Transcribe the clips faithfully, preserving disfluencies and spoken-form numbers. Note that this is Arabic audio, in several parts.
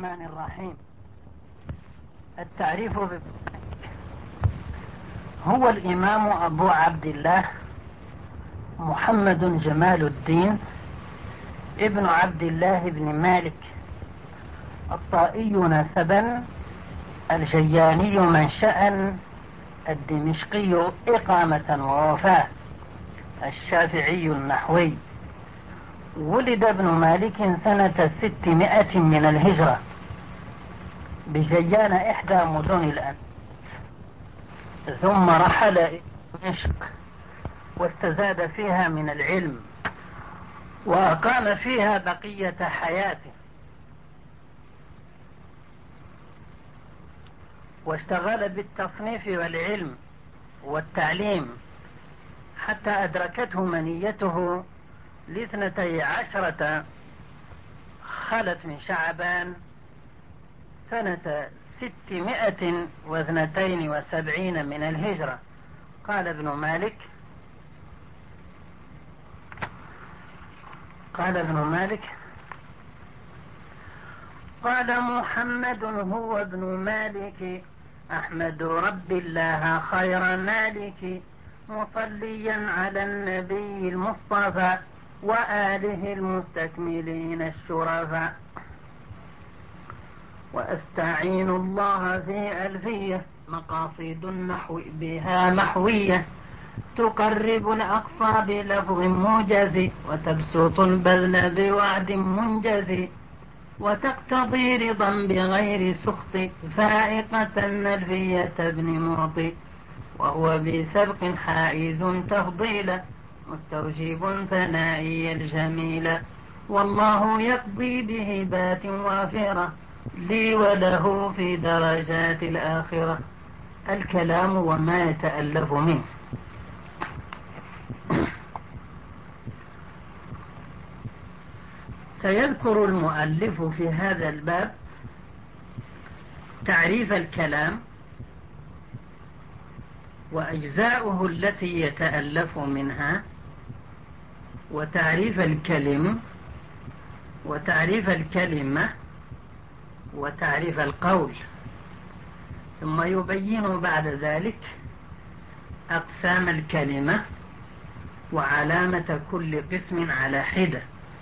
الرحمن الرحيم. التعريف ب... هو الإمام أبو عبد الله محمد جمال الدين ابن عبد الله بن مالك الطائي نسبا، الجياني منشأ، الدمشقي إقامة ووفاة، الشافعي النحوي. ولد ابن مالك سنة ستمائة من الهجرة بجيان إحدى مدن الأندلس، ثم رحل إلى دمشق واستزاد فيها من العلم وأقام فيها بقية حياته، واشتغل بالتصنيف والعلم والتعليم حتى أدركته منيته لاثنتي عشرة خلت من شعبان سنة ستمائة واثنتين وسبعين من الهجرة. قال ابن مالك قال ابن مالك قال محمد هو ابن مالك أحمد رب الله خير مالك، مصليا على النبي المصطفى وآله المستكملين الشرفاء، وأستعين الله في ألفية مقاصد النحو بها محوية، تقرب الأقصى بلفظ موجز وتبسط البذل بوعد منجز، وتقتضي رضا بغير سخط فائقة النلفية ابن معطي، وهو بسبق حائز تفضيلا مستوجب ثنائي الجميل، والله يقضي بهبات وافرة لي وله في درجات الآخرة. الكلام وما يتألف منه. سيذكر المؤلف في هذا الباب تعريف الكلام وأجزاؤه التي يتألف منها، وتعريف الكلم وتعريف الكلمة وتعريف القول، ثم يبين بعد ذلك أقسام الكلمة وعلامة كل قسم على حدة.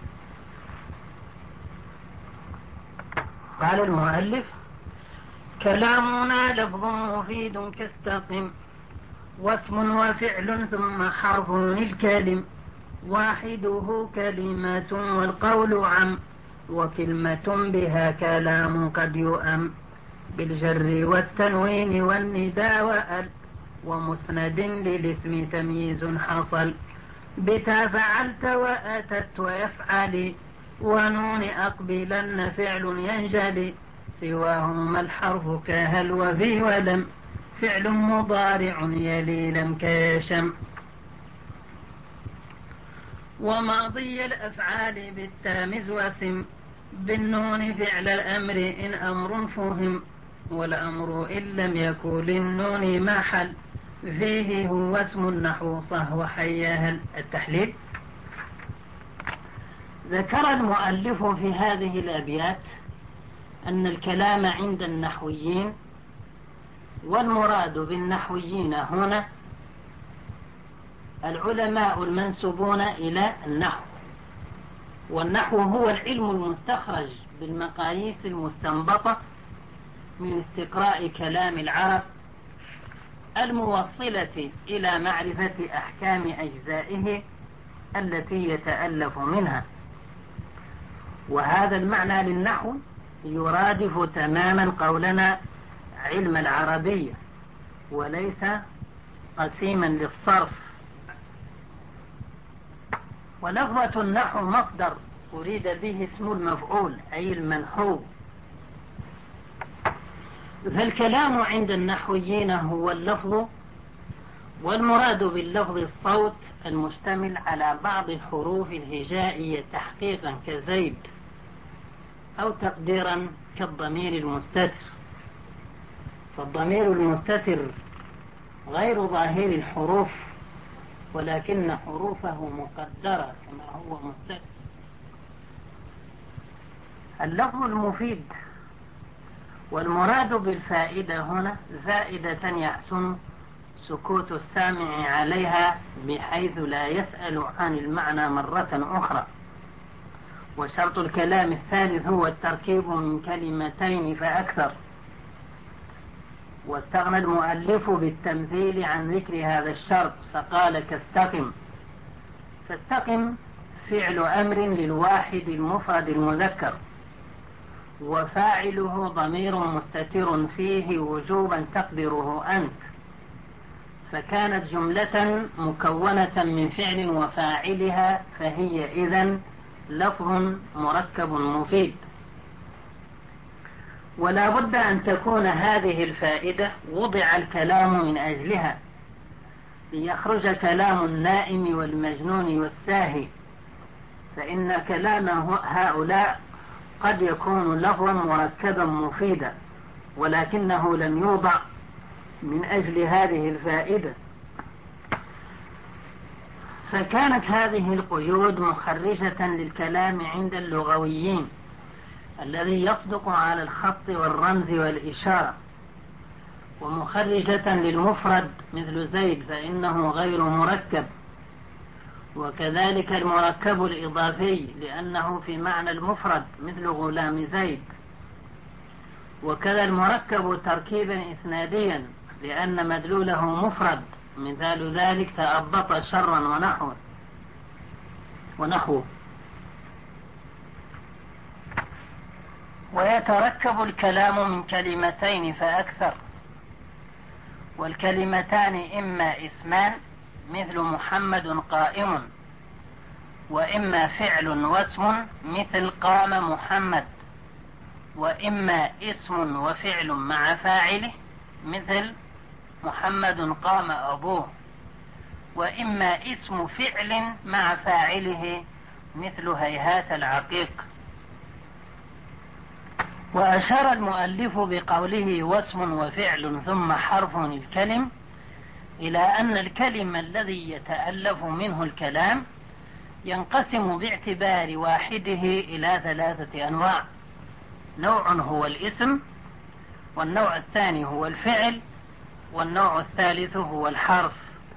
قال المؤلف: كلامنا لفظ مفيد كاستقم، واسم وفعل ثم حرف الكلم، واحده كلمة والقول عم، وكلمة بها كلام قد يؤم، بالجر والتنوين والنداء وأل، ومسند للاسم تمييز حصل، بتا فعلت وأتت ويفعل، ونون أقبلن فعل ينجلي، سواهما الحرف كهل وفي ولم، فعل مضارع يلي لم كيشم، وماضي الأفعال بالتامز وسم، بالنون فعل الأمر إن أمر فهم، والأمر إن لم يكن للنون محل، فيه هو اسم النحو صهو حيهل. التحليل: ذكر المؤلف في هذه الأبيات أن الكلام عند النحويين، والمراد بالنحويين هنا العلماء المنسوبون إلى النحو، والنحو هو العلم المستخرج بالمقاييس المستنبطة من استقراء كلام العرب الموصلة إلى معرفة أحكام أجزائه التي يتألف منها. وهذا المعنى للنحو يرادف تماما قولنا علم العربية، وليس قسيما للصرف. ولفظة النحو مصدر أريد به اسم المفعول أي المنحو. فالكلام عند النحويين هو اللفظ، والمراد باللفظ الصوت المشتمل على بعض الحروف الهجائية تحقيقا كزيد، أو تقديرا كالضمير المستتر. فالضمير المستتر غير ظاهر الحروف، ولكن حروفه مقدرة كما هو مستتر. اللفظ المفيد والمراد بالفائدة هنا زائدة يحسن سكوت السامع عليها بحيث لا يسأل عن المعنى مرة أخرى. وشرط الكلام الثالث هو التركيب من كلمتين فأكثر. واستغنى المؤلف بالتمثيل عن ذكر هذا الشرط فقال كاستقم. فاستقم فعل أمر للواحد المفرد المذكر، وفاعله ضمير مستتر فيه وجوبا تقدره أنت، فكانت جملة مكونة من فعل وفاعلها، فهي إذن لفظ مركب مفيد. ولا بد أن تكون هذه الفائدة وضع الكلام من أجلها، ليخرج كلام النائم والمجنون والساهي، فإن كلام هؤلاء قد يكون لفظا مركبا مفيدا، ولكنه لم يوضع من أجل هذه الفائدة. فكانت هذه القيود مخرجة للكلام عند اللغويين الذي يصدق على الخط والرمز والإشارة، ومخرجة للمفرد مثل زيد فإنه غير مركب، وكذلك المركب الإضافي لأنه في معنى المفرد مثل غلام زيد، وكذا المركب تركيبا إسناديا لأن مدلوله مفرد، مثال ذلك تأبط شرا ونحوه ونحوه. ويتركب الكلام من كلمتين فأكثر، والكلمتان إما اسمان مثل محمد قائم، وإما فعل واسم مثل قام محمد، وإما اسم وفعل مع فاعله مثل محمد قام أبوه، وإما اسم فعل مع فاعله مثل هيهات العقيق. وأشار المؤلف بقوله واسم وفعل ثم حرف الكلم إلى أن الكلم الذي يتألف منه الكلام ينقسم باعتبار واحده إلى ثلاثة أنواع: نوع هو الاسم، والنوع الثاني هو الفعل، والنوع الثالث هو الحرف.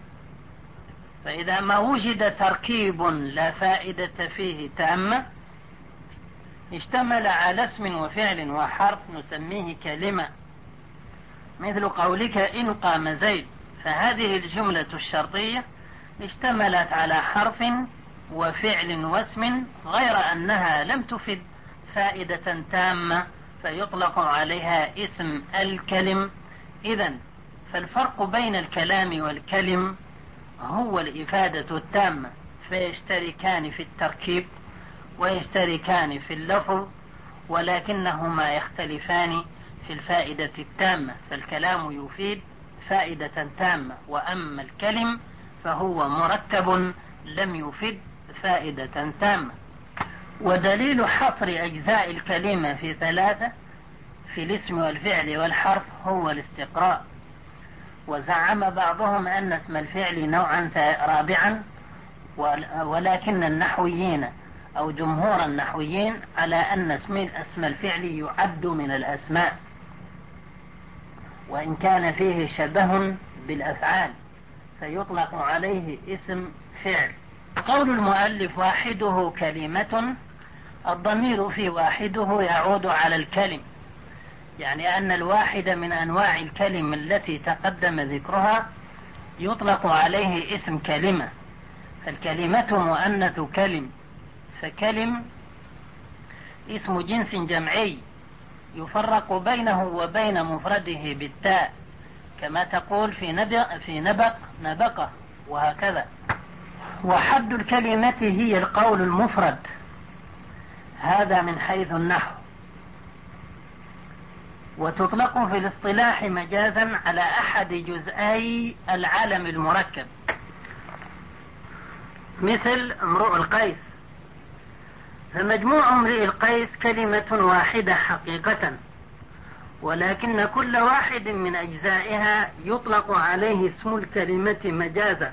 فإذا ما وجد تركيب لا فائدة فيه تامة اشتمل على اسم وفعل وحرف نسميه كلمة، مثل قولك إن قام زيد، فهذه الجملة الشرطية اشتملت على حرف وفعل واسم غير أنها لم تفد فائدة تامة فيطلق عليها اسم الكلم. إذن فالفرق بين الكلام والكلم هو الإفادة التامة، فيشتركان في التركيب ويشتركان في اللفظ، ولكنهما يختلفان في الفائدة التامة، فالكلام يفيد فائدة تامة، وأما الكلم فهو مركب لم يفد فائدة تامة. ودليل حصر أجزاء الكلمة في ثلاثة في الاسم والفعل والحرف هو الاستقراء. وزعم بعضهم أن اسم الفعل نوعا رابعا، ولكن النحويين أو جمهور النحويين على أن اسم الفعل يعد من الأسماء، وإن كان فيه شبه بالأفعال فيطلق عليه اسم فعل. قول المؤلف واحده كلمة، الضمير في واحده يعود على الكلم، يعني أن الواحد من أنواع الكلم التي تقدم ذكرها يطلق عليه اسم كلمة. فالكلمة مؤنث كلم، فكلم اسم جنس جمعي يفرق بينه وبين مفرده بالتاء، كما تقول في نبق في نبق نبقة وهكذا. وحد الكلمة هي القول المفرد، هذا من حيث النحو. وتطلق في الاصطلاح مجازا على أحد جزئي العالم المركب، مثل امرؤ القيس، فمجموع امرئ القيس كلمة واحدة حقيقة، ولكن كل واحد من أجزائها يطلق عليه اسم الكلمة مجازا،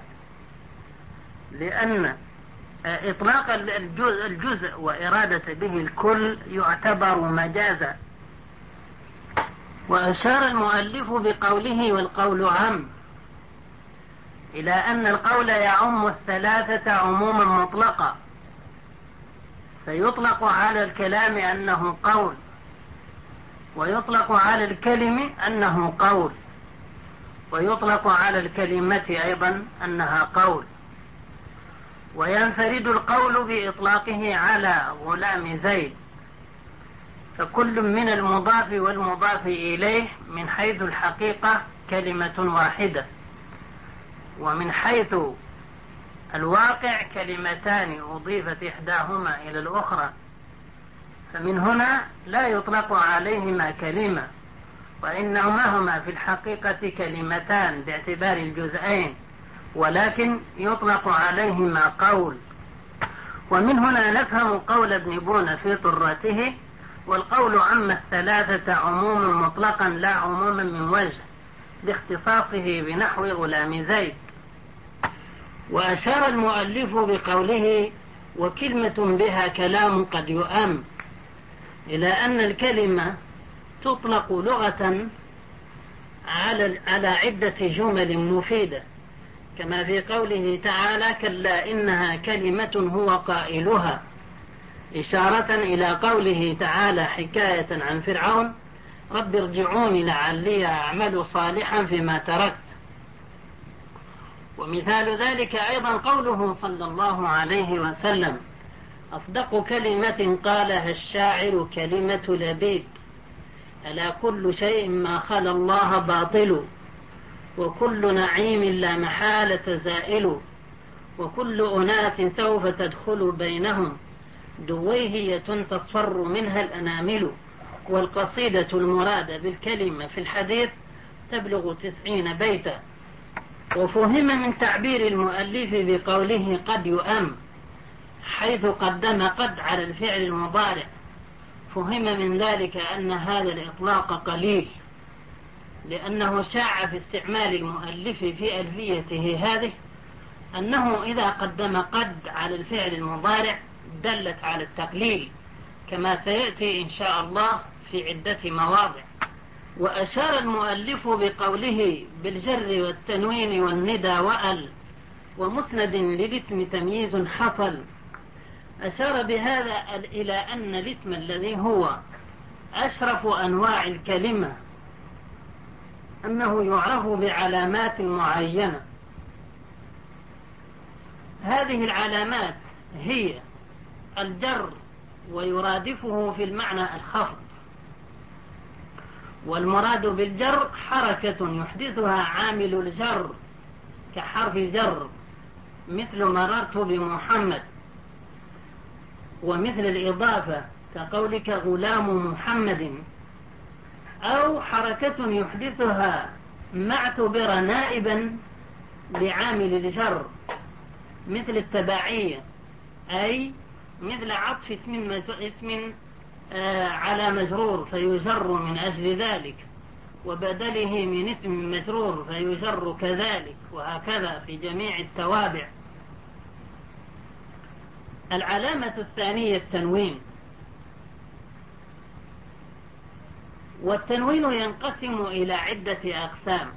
لأن إطلاق الجزء, الجزء وإرادة به الكل يعتبر مجازا. وأشار المؤلف بقوله والقول عام إلى أن القول يعم الثلاثة عموما مطلقا، فيطلق على الكلام أنه قول، ويطلق على الكلم أنه قول، ويطلق على الكلمة أيضا أنها قول. وينفرد القول بإطلاقه على غلام زيد، فكل من المضاف والمضاف إليه من حيث الحقيقة كلمة واحدة، ومن حيث الواقع كلمتان أضيفت إحداهما إلى الأخرى، فمن هنا لا يطلق عليهما كلمة، وإنهما هما في الحقيقة كلمتان باعتبار الجزئين، ولكن يطلق عليهما قول. ومن هنا نفهم قول ابن بونة في طرته: والقول عم الثلاثة عموما مطلقا لا عموما من وجه، لاختصاصه بنحو غلام زيد. وأشار المؤلف بقوله وكلمة بها كلام قد يؤم إلى أن الكلمة تطلق لغة على على عدة جمل مفيدة، كما في قوله تعالى كلا إنها كلمة هو قائلها، إشارة إلى قوله تعالى حكاية عن فرعون رب ارجعوني لعلي أعمل صالحا فيما تركت. ومثال ذلك أيضا قوله صلى الله عليه وسلم أصدق كلمة قالها الشاعر كلمة لبيد ألا كل شيء ما خلا الله باطل، وكل نعيم لا محالة زائل، وكل أناس سوف تدخل بينهم دويهية تصفر منها الأنامل. والقصيدة المرادة بالكلمة في الحديث تبلغ تسعين بيتا. وفهم من تعبير المؤلف بقوله قد يؤم حيث قدم قد على الفعل المضارع، فهم من ذلك أن هذا الإطلاق قليل، لأنه شاع في استعمال المؤلف في ألفيته هذه أنه إذا قدم قد على الفعل المضارع دلت على التقليل، كما سيأتي إن شاء الله في عدة مواضع. وأشار المؤلف بقوله بالجر والتنوين والندى وأل ومسند للاسم تمييز حصل، أشار بهذا إلى أن الاسم الذي هو أشرف أنواع الكلمة أنه يعرف بعلامات معينة. هذه العلامات هي الجر ويرادفه في المعنى الخفض، والمراد بالجر حركة يحدثها عامل الجر كحرف جر مثل مررت بمحمد، ومثل الإضافة كقولك غلام محمد، أو حركة يحدثها ما اعتبر نائبا لعامل الجر مثل التبعية، أي مثل عطف اسم, اسم آه على مجرور فيجر من أجل ذلك، وبدله من اسم مجرور فيجر كذلك، وهكذا في جميع التوابع. العلامة الثانية التنوين، والتنوين ينقسم إلى عدة أقسام: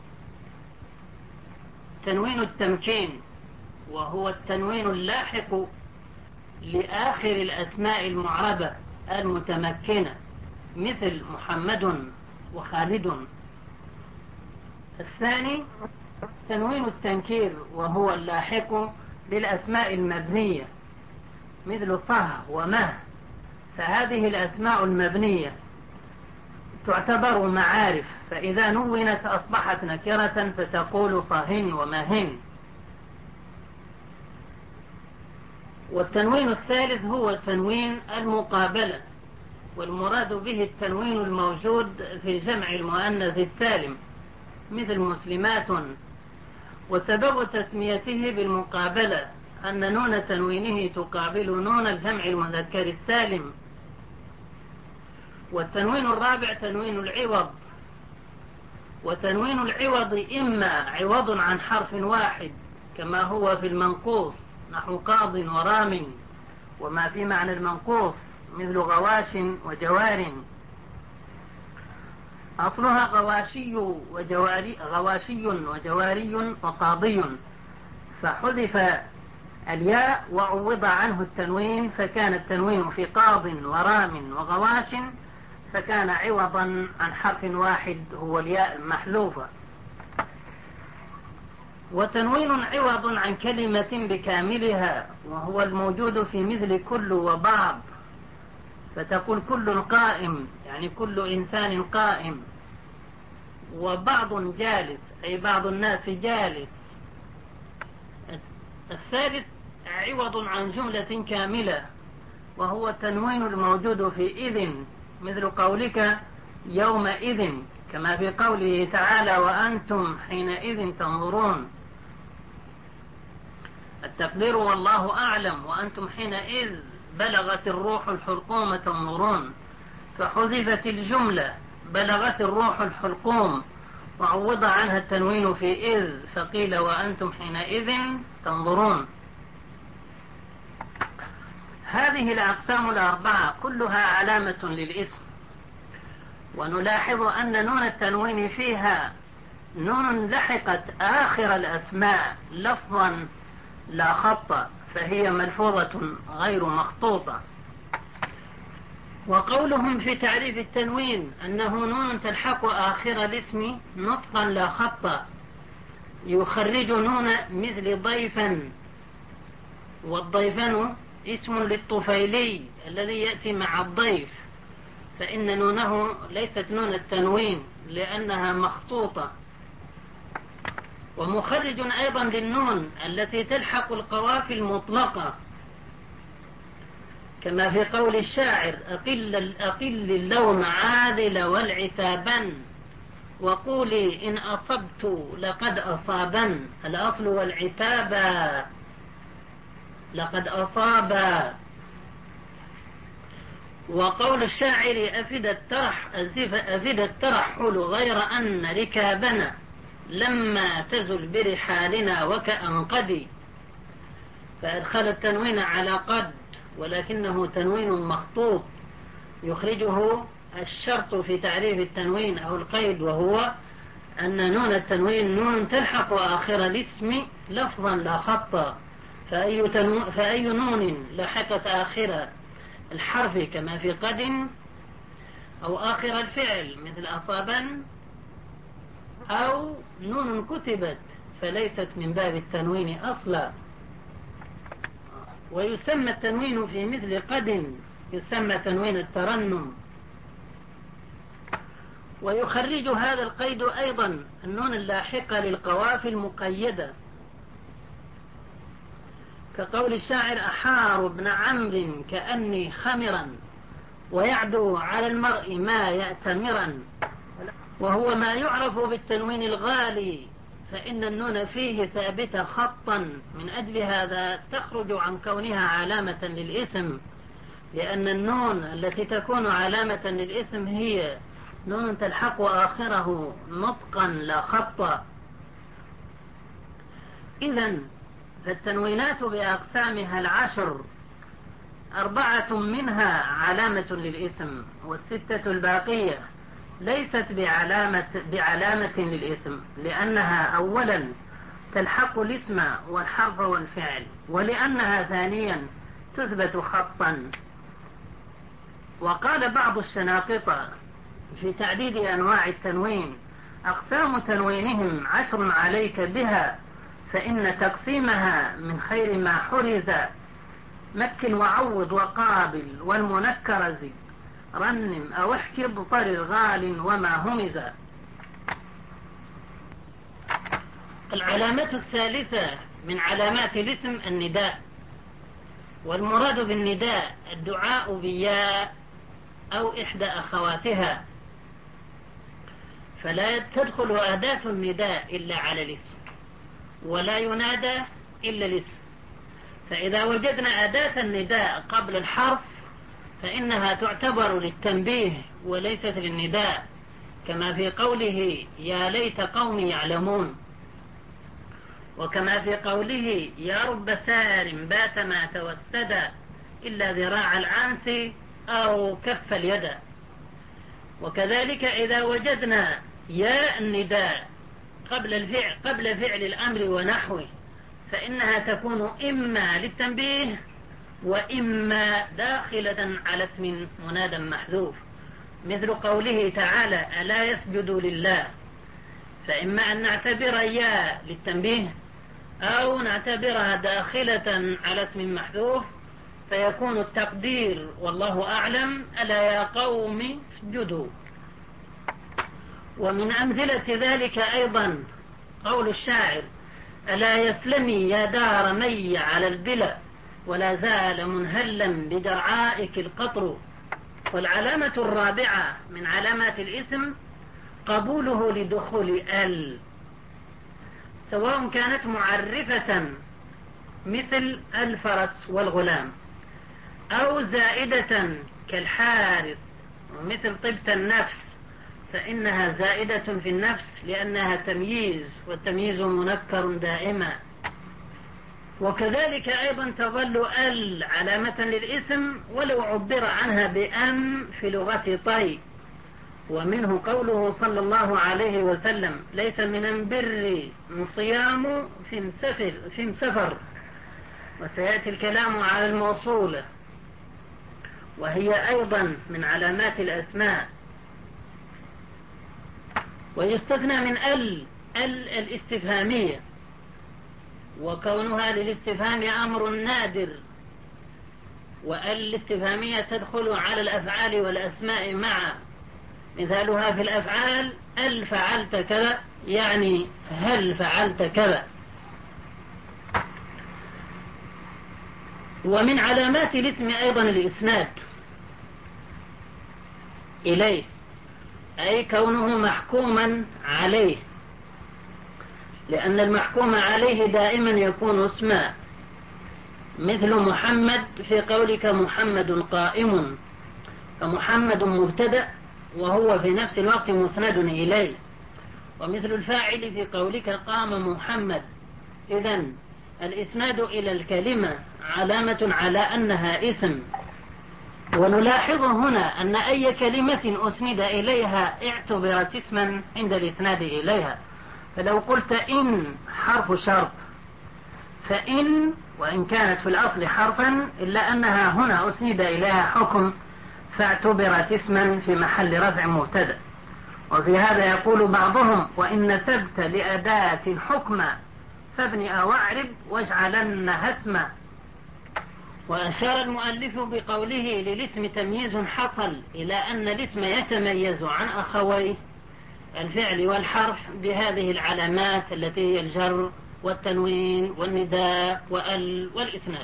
تنوين التمكين وهو التنوين اللاحق لآخر الأسماء المعربة المتمكنة مثل محمد وخالد. الثاني تنوين التنكير وهو اللاحق للأسماء المبنية مثل صه ومه، فهذه الأسماء المبنية تعتبر معارف، فإذا نونت أصبحت نكرة فتقول صهن ومهن. والتنوين الثالث هو التنوين المقابلة، والمراد به التنوين الموجود في جمع المؤنث السالم مثل مسلمات. وسبب تسميته بالمقابلة أن نون تنوينه تقابل نون الجمع المذكر السالم. والتنوين الرابع تنوين العوض، وتنوين العوض إما عوض عن حرف واحد كما هو في المنقوص نحو قاض ورام، وما في معنى المنقوص مثل غواش وجوار، أصلها غواشي وجواري غواشي وجواري فقاضي، فحذف الياء وعوض عنه التنوين، فكان التنوين في قاض ورام وغواش، فكان عوضا عن حرف واحد هو الياء المحذوفة. وتنوين عوض عن كلمة بكاملها، وهو الموجود في مثل كل وبعض، فتقول كل قائم يعني كل إنسان قائم، وبعض جالس أي بعض الناس جالس. الثالث عوض عن جملة كاملة، وهو التنوين الموجود في إذن، مثل قولك يومئذ، كما في قوله تعالى وأنتم حينئذ تنظرون. التقدير والله أعلم وأنتم حينئذ بلغت الروح الحلقوم تنظرون، فحذفت الجملة بلغت الروح الحلقوم وعوض عنها التنوين في إذ، فقيل وأنتم حينئذ تنظرون. هذه الأقسام الأربعة كلها علامة للاسم، ونلاحظ أن نون التنوين فيها نون لحقت آخر الأسماء لفظا لا خط، فهي ملفوظة غير مخطوطة. وقولهم في تعريف التنوين أنه نون تلحق آخر الاسم نطقا لا خط، يخرج نون مثل ضيفا، والضيفان اسم للطفيلي الذي يأتي مع الضيف، فإن نونه ليست نون التنوين لأنها مخطوطة. ومخرج أيضا للنون التي تلحق القوافي المطلقة، كما في قول الشاعر أقل, أقل اللوم عاذل والعتابا، وقولي إن أصبت لقد أصابا، الأصل والعتابا لقد أصابا. وقول الشاعر أفد الترح أفد الترحل غير أن ركابنا لما تزل برحالنا وكأنقدي، فأدخل التنوين على قد، ولكنه تنوين مخطوط يخرجه الشرط في تعريف التنوين أو القيد، وهو أن نون التنوين نون تلحق آخر الاسم لفظا لا خطا، فأي, تنو... فأي نون لحقت آخر الحرف كما في قد، أو آخر الفعل مثل أصابا، أو نون كتبت فليست من باب التنوين أصلا. ويسمى التنوين في مثل قد يسمى تنوين الترنم. ويخرج هذا القيد أيضا النون اللاحقة للقوافي المقيدة، كقول الشاعر أحار ابن عمرو كأني خمرا ويعدو على المرء ما يأتمرا، وهو ما يعرف بالتنوين الغالي، فإن النون فيه ثابتة خطا، من أجل هذا تخرج عن كونها علامة للاسم، لأن النون التي تكون علامة للاسم هي نون تلحق آخره نطقا لا خطا. إذن فالتنوينات بأقسامها العشر أربعة منها علامة للاسم، والستة الباقية ليست بعلامة, بعلامة للاسم، لأنها أولا تلحق الاسم والحرف والفعل، ولأنها ثانيا تثبت خطا. وقال بعض الشناقطة في تعديد أنواع التنوين أقسام تنوينهم عشر عليك بها، فإن تقسيمها من خير ما حرز، مكن وعوض وقابل والمنكر زد، رنم أو احكي اضطر غال وما همز. العلامة الثالثة من علامات الاسم النداء، والمراد بالنداء الدعاء بياء أو إحدى أخواتها، فلا تدخل أداة النداء إلا على الاسم، ولا ينادى إلا الاسم. فإذا وجدنا أداة النداء قبل الحرف فإنها تعتبر للتنبيه وليست للنداء، كما في قوله يا ليت قومي يعلمون، وكما في قوله يا رب سار بات ما توسد إلا ذراع العنس أو كف اليد. وكذلك إذا وجدنا ياء النداء قبل الفعل قبل فعل الأمر ونحوه فإنها تكون إما للتنبيه وإما داخلة على اسم منادى محذوف، مثل قوله تعالى ألا يسجدوا لله، فإما أن نعتبر ياء للتنبيه أو نعتبرها داخلة على اسم محذوف، فيكون التقدير والله أعلم ألا يا قوم اسجدوا. ومن أمثلة ذلك أيضا قول الشاعر ألا يسلمي يا دار مي على البلا ولا زال منهلا بدرعائك القطر. والعلامة الرابعة من علامات الاسم قبوله لدخول ال، سواء كانت معرفة مثل الفرس والغلام أو زائدة كالحارث ومثل طبت النفس، فإنها زائدة في النفس لأنها تمييز، والتمييز منكر دائما. وكذلك أيضا تظل ال علامة للاسم ولو عبر عنها بأن في لغة طي، ومنه قوله صلى الله عليه وسلم ليس من البر صيام في مسفر, في مسفر. وسيأتي الكلام على الموصولة وهي أيضا من علامات الأسماء. ويستثنى من ال ال الاستفهامية، وكونها للاستفهام أمر نادر، وال الاستفهامية تدخل على الأفعال والأسماء معا. مثالها في الأفعال هل فعلت كذا، يعني هل فعلت كذا. ومن علامات الاسم أيضا الإسناد إليه، أي كونه محكوما عليه، لأن المحكوم عليه دائما يكون اسما، مثل محمد في قولك محمد قائم، فمحمد مبتدأ وهو في نفس الوقت مسند إليه. ومثل الفاعل في قولك قام محمد. إذن الإسناد إلى الكلمة علامة على أنها اسم. ونلاحظ هنا أن أي كلمة أسند إليها اعتبرت اسما عند الإسناد إليها. فلو قلت إن حرف شرط، فإن وإن كانت في الأصل حرفا إلا أنها هنا أسند إليها حكم فاعتبرت اسما في محل رفع مبتدأ. وفي هذا يقول بعضهم وإن نسبت لأداة حكما فابن أو اعرب واجعلنها اسما. وأشار المؤلف بقوله للاسم تمييز حصل إلى أن الاسم يتميز عن أخويه الفعل والحرف بهذه العلامات التي هي الجر والتنوين والنداء وال والإسناد.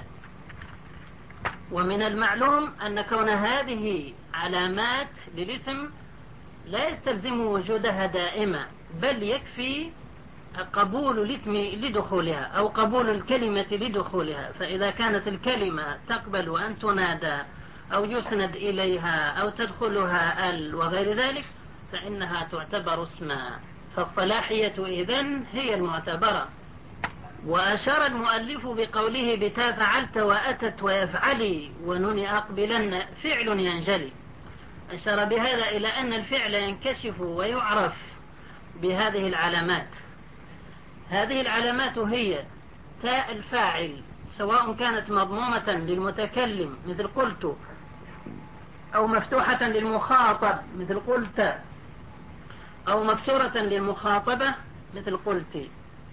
ومن المعلوم أن كون هذه علامات للاسم لا يستلزم وجودها دائما، بل يكفي قبول الاسم لدخولها أو قبول الكلمة لدخولها. فإذا كانت الكلمة تقبل أن تنادى أو يسند إليها أو تدخلها ال وغير ذلك فإنها تعتبر اسما، فالصلاحية إذن هي المعتبرة. وأشار المؤلف بقوله بتا فعلت وأتت ويفعلي ونون أقبلن فعل ينجلي، أشار بهذا إلى أن الفعل ينكشف ويعرف بهذه العلامات. هذه العلامات هي تاء الفاعل سواء كانت مضمومة للمتكلم مثل قلت، أو مفتوحة للمخاطب مثل قلت، أو مكسورة للمخاطبة مثل قلت.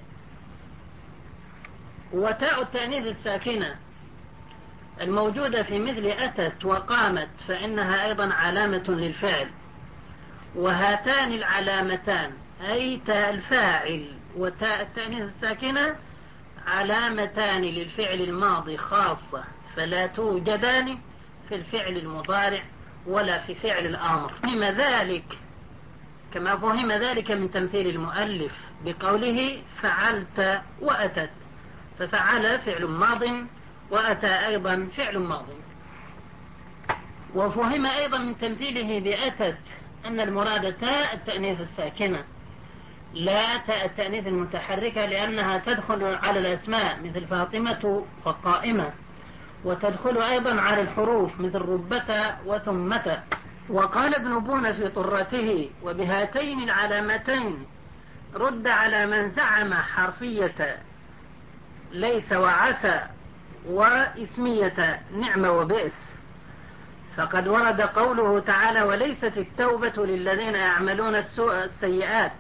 وتاء التأنيث الساكنة الموجودة في مثل أتت وقامت فإنها أيضا علامة للفعل. وهاتان العلامتان أي تاء الفاعل وتاء التأنيث الساكنة علامتان للفعل الماضي خاصة، فلا توجدان في الفعل المضارع ولا في فعل الأمر. فهم ذلك كما فهم ذلك من تمثيل المؤلف بقوله فعلت وأتت، ففعل فعل ماض وأتى أيضا فعل ماض. وفهم أيضا من تمثيله بأتت أن المراد تاء التأنيث الساكنة لا تاء التأنيث المتحركة، لأنها تدخل على الأسماء مثل فاطمة وقائمة، وتدخل أيضا على الحروف مثل ربة وثمة وقال ابن بون في طرته: وبهاتين العلامتين رد على من زعم حرفية ليس وعسى واسمية نعم وبئس، فقد ورد قوله تعالى: وليست التوبة للذين يعملون السوء السيئات.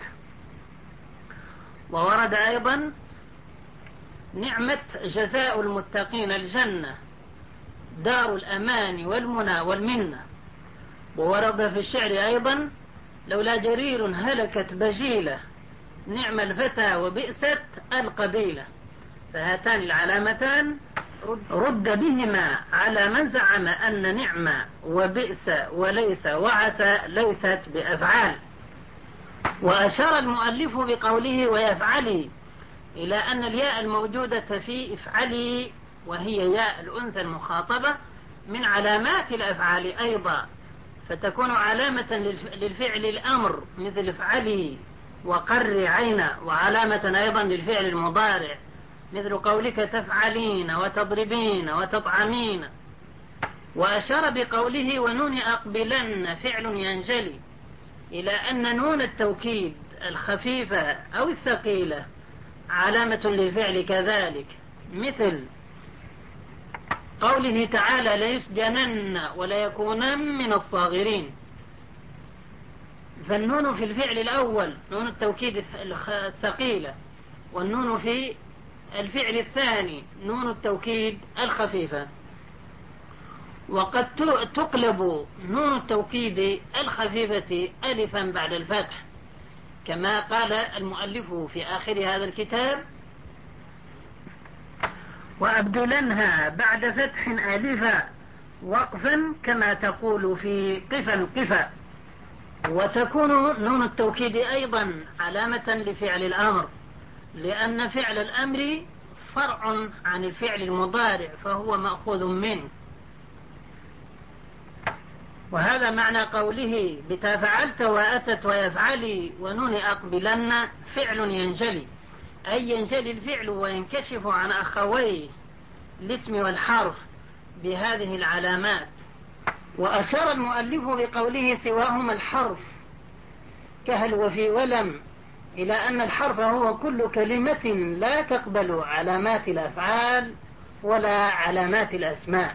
وورد أيضا: نعمة جزاء المتقين الجنة دار الأمان والمنى والمنة. وورد في الشعر أيضا: لولا جرير هلكت بجيلة نعم الفتى وبئست القبيلة. فهاتان العلامتان رد بهما على من زعم أن نعم وبئس وليس وعسى ليست بأفعال. وأشار المؤلف بقوله ويفعلي إلى أن الياء الموجودة في افعلي وهي ياء الأنثى المخاطبة من علامات الأفعال أيضا، فتكون علامة للفعل الأمر مثل افعلي وقر عين، وعلامة أيضا للفعل المضارع مثل قولك تفعلين وتضربين وتطعمين. وأشار بقوله ونون أقبلن فعل ينجلي إلى أن نون التوكيد الخفيفة أو الثقيلة علامة للفعل كذلك، مثل قوله تعالى ليسجنن وليكونن من الصاغرين. فالنون في الفعل الأول نون التوكيد الثقيلة، والنون في الفعل الثاني نون التوكيد الخفيفة. وقد تقلب نون التوكيد الخفيفة ألفا بعد الفتح، كما قال المؤلف في آخر هذا الكتاب: وأبدلنها بعد فتح ألفا وقفا كما تقول في قفا قفا. وتكون نون التوكيد أيضا علامة لفعل الأمر، لأن فعل الأمر فرع عن الفعل المضارع فهو مأخوذ منه. وهذا معنى قوله بتا فعلت وأتت ويفعلي ونون أقبلن فعل ينجلي، أي ينجلي الفعل وينكشف عن أخويه الاسم والحرف بهذه العلامات. وأشار المؤلف بقوله سواهما الحرف كهل وفي ولم إلى أن الحرف هو كل كلمة لا تقبل علامات الأفعال ولا علامات الأسماء.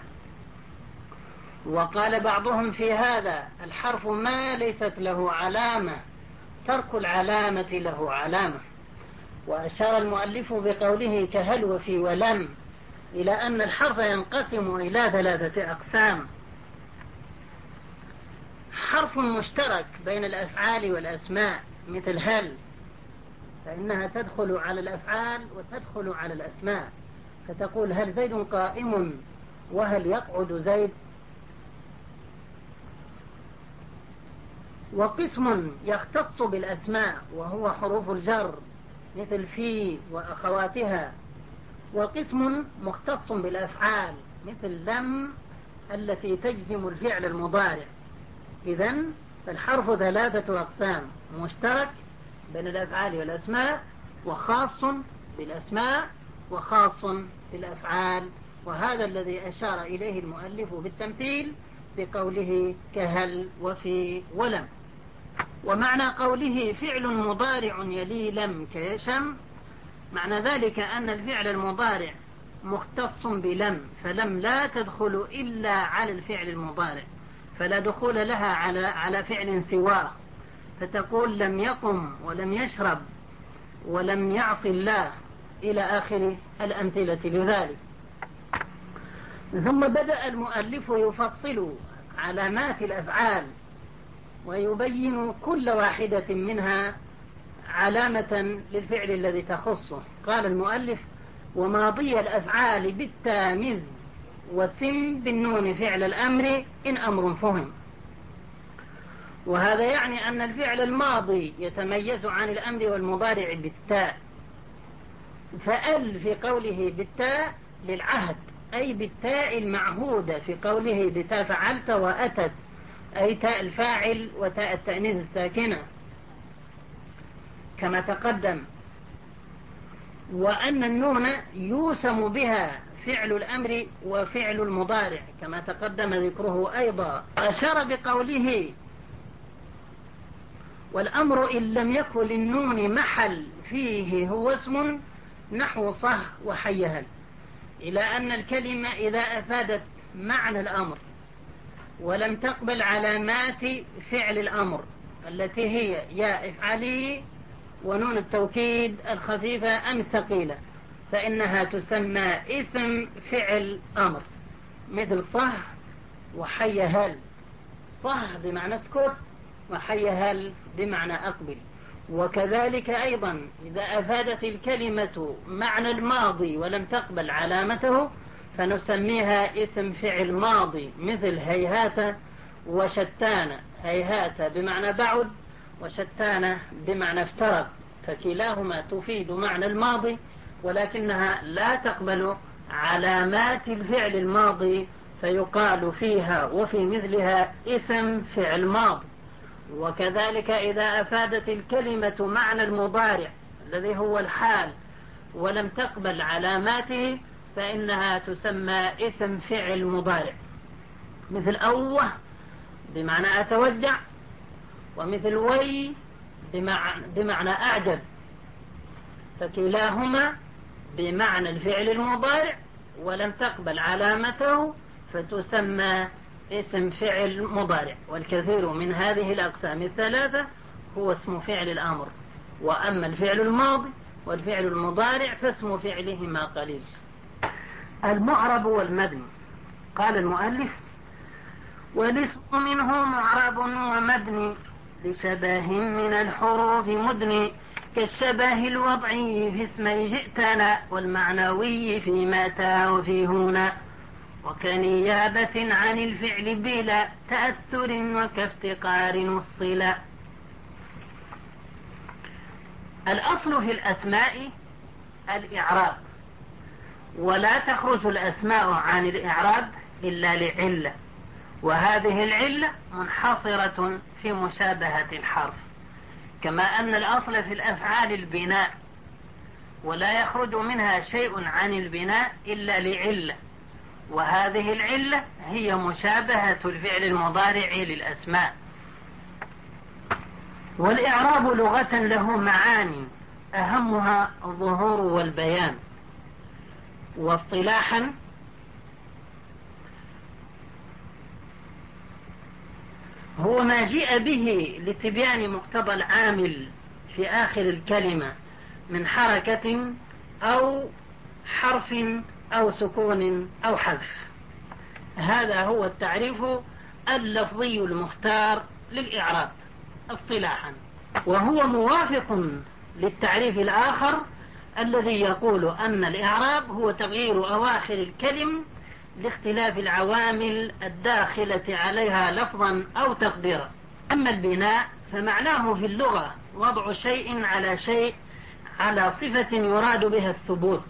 وقال بعضهم في هذا الحرف ما ليست له علامة ترك العلامة له علامة. وأشار المؤلف بقوله كهل وفي ولم إلى أن الحرف ينقسم إلى ثلاثة أقسام: حرف مشترك بين الأفعال والأسماء مثل هل، فإنها تدخل على الأفعال وتدخل على الأسماء، فتقول هل زيد قائم وهل يقعد زيد. وقسم يختص بالأسماء وهو حروف الجر مثل في وأخواتها. وقسم مختص بالأفعال مثل لم التي تجزم الفعل المضارع. إذن فالحرف ثلاثة أقسام: مشترك بين الأفعال والأسماء، وخاص بالأسماء، وخاص بالأفعال. وهذا الذي أشار إليه المؤلف بالتمثيل بقوله كهل وفي ولم. ومعنى قوله فعل مضارع يلي لم كيشم، معنى ذلك أن الفعل المضارع مختص بلم، فلم لا تدخل إلا على الفعل المضارع، فلا دخول لها على على فعل سواه، فتقول لم يقم ولم يشرب ولم يعص الله إلى آخر الأمثلة لذلك. ثم بدأ المؤلف يفصل علامات الأفعال ويبين كل واحدة منها علامة للفعل الذي تخصه. قال المؤلف وماضي الأفعال بالتامز وسم بالنون فعل الأمر إن أمر فهم. وهذا يعني أن الفعل الماضي يتميز عن الأمر والمضارع بالتاء، فأل في قوله بالتاء للعهد أي بالتاء المعهودة، في قوله بتا فعلت وأتت أي تاء الفاعل وتاء التأنيث الساكنة كما تقدم. وأن النون يوسم بها فعل الأمر وفعل المضارع كما تقدم ذكره أيضا. أشار بقوله والأمر إن لم يكن للنون محل فيه هو اسم نحو صه وحيهل، إلى أن الكلمة إذا أفادت معنى الأمر ولم تقبل علامات فعل الأمر التي هي يا افعلي ونون التوكيد الخفيفة أم الثقيلة، فإنها تسمى اسم فعل أمر، مثل صه وحيهل. صه بمعنى اسكت، وحيهل بمعنى أقبل. وكذلك أيضا إذا أفادت الكلمة معنى الماضي ولم تقبل علامته فنسميها اسم فعل ماضي، مثل هيهات وشتان. هيهات بمعنى بعد، وشتان بمعنى افترق، فكلاهما تفيد معنى الماضي ولكنها لا تقبل علامات الفعل الماضي، فيقال فيها وفي مثلها اسم فعل ماضي. وكذلك إذا أفادت الكلمة معنى المضارع الذي هو الحال ولم تقبل علاماته فإنها تسمى اسم فعل مضارع، مثل أوه بمعنى أتوجع، ومثل وي بمعنى, بمعنى أعجب، فكلاهما بمعنى الفعل المضارع ولم تقبل علامته فتسمى اسم فعل مضارع. والكثير من هذه الأقسام الثلاثة هو اسم فعل الأمر. وأما الفعل الماضي والفعل المضارع فاسم فعلهما قليل. المعرب والمبني. قال المؤلف والاسم منه معرب ومبني لشبه من الحروف مدني، كالشبه الوضعي في اسمي جئتنا والمعنوي في متى وفي هنا، وكنيابة عن الفعل بلا تأثر وكافتقار الصلة. الأصل في الأسماء الإعراب، ولا تخرج الأسماء عن الإعراب إلا لعلة، وهذه العلة منحصرة في مشابهة الحرف، كما أن الأصل في الأفعال البناء، ولا يخرج منها شيء عن البناء إلا لعلة، وهذه العلة هي مشابهة الفعل المضارع للأسماء. والإعراب لغة له معاني أهمها الظهور والبيان، واصطلاحا هو ما جاء به لتبيان مقتضى العامل في آخر الكلمة من حركة أو حرف أو سكون أو حذف. هذا هو التعريف اللفظي المختار للإعراب اصطلاحا، وهو موافق للتعريف الآخر الذي يقول أن الإعراب هو تغيير أواخر الكلم لاختلاف العوامل الداخلة عليها لفظا أو تقديرا. أما البناء فمعناه في اللغة وضع شيء على شيء على صفة يراد بها الثبوت.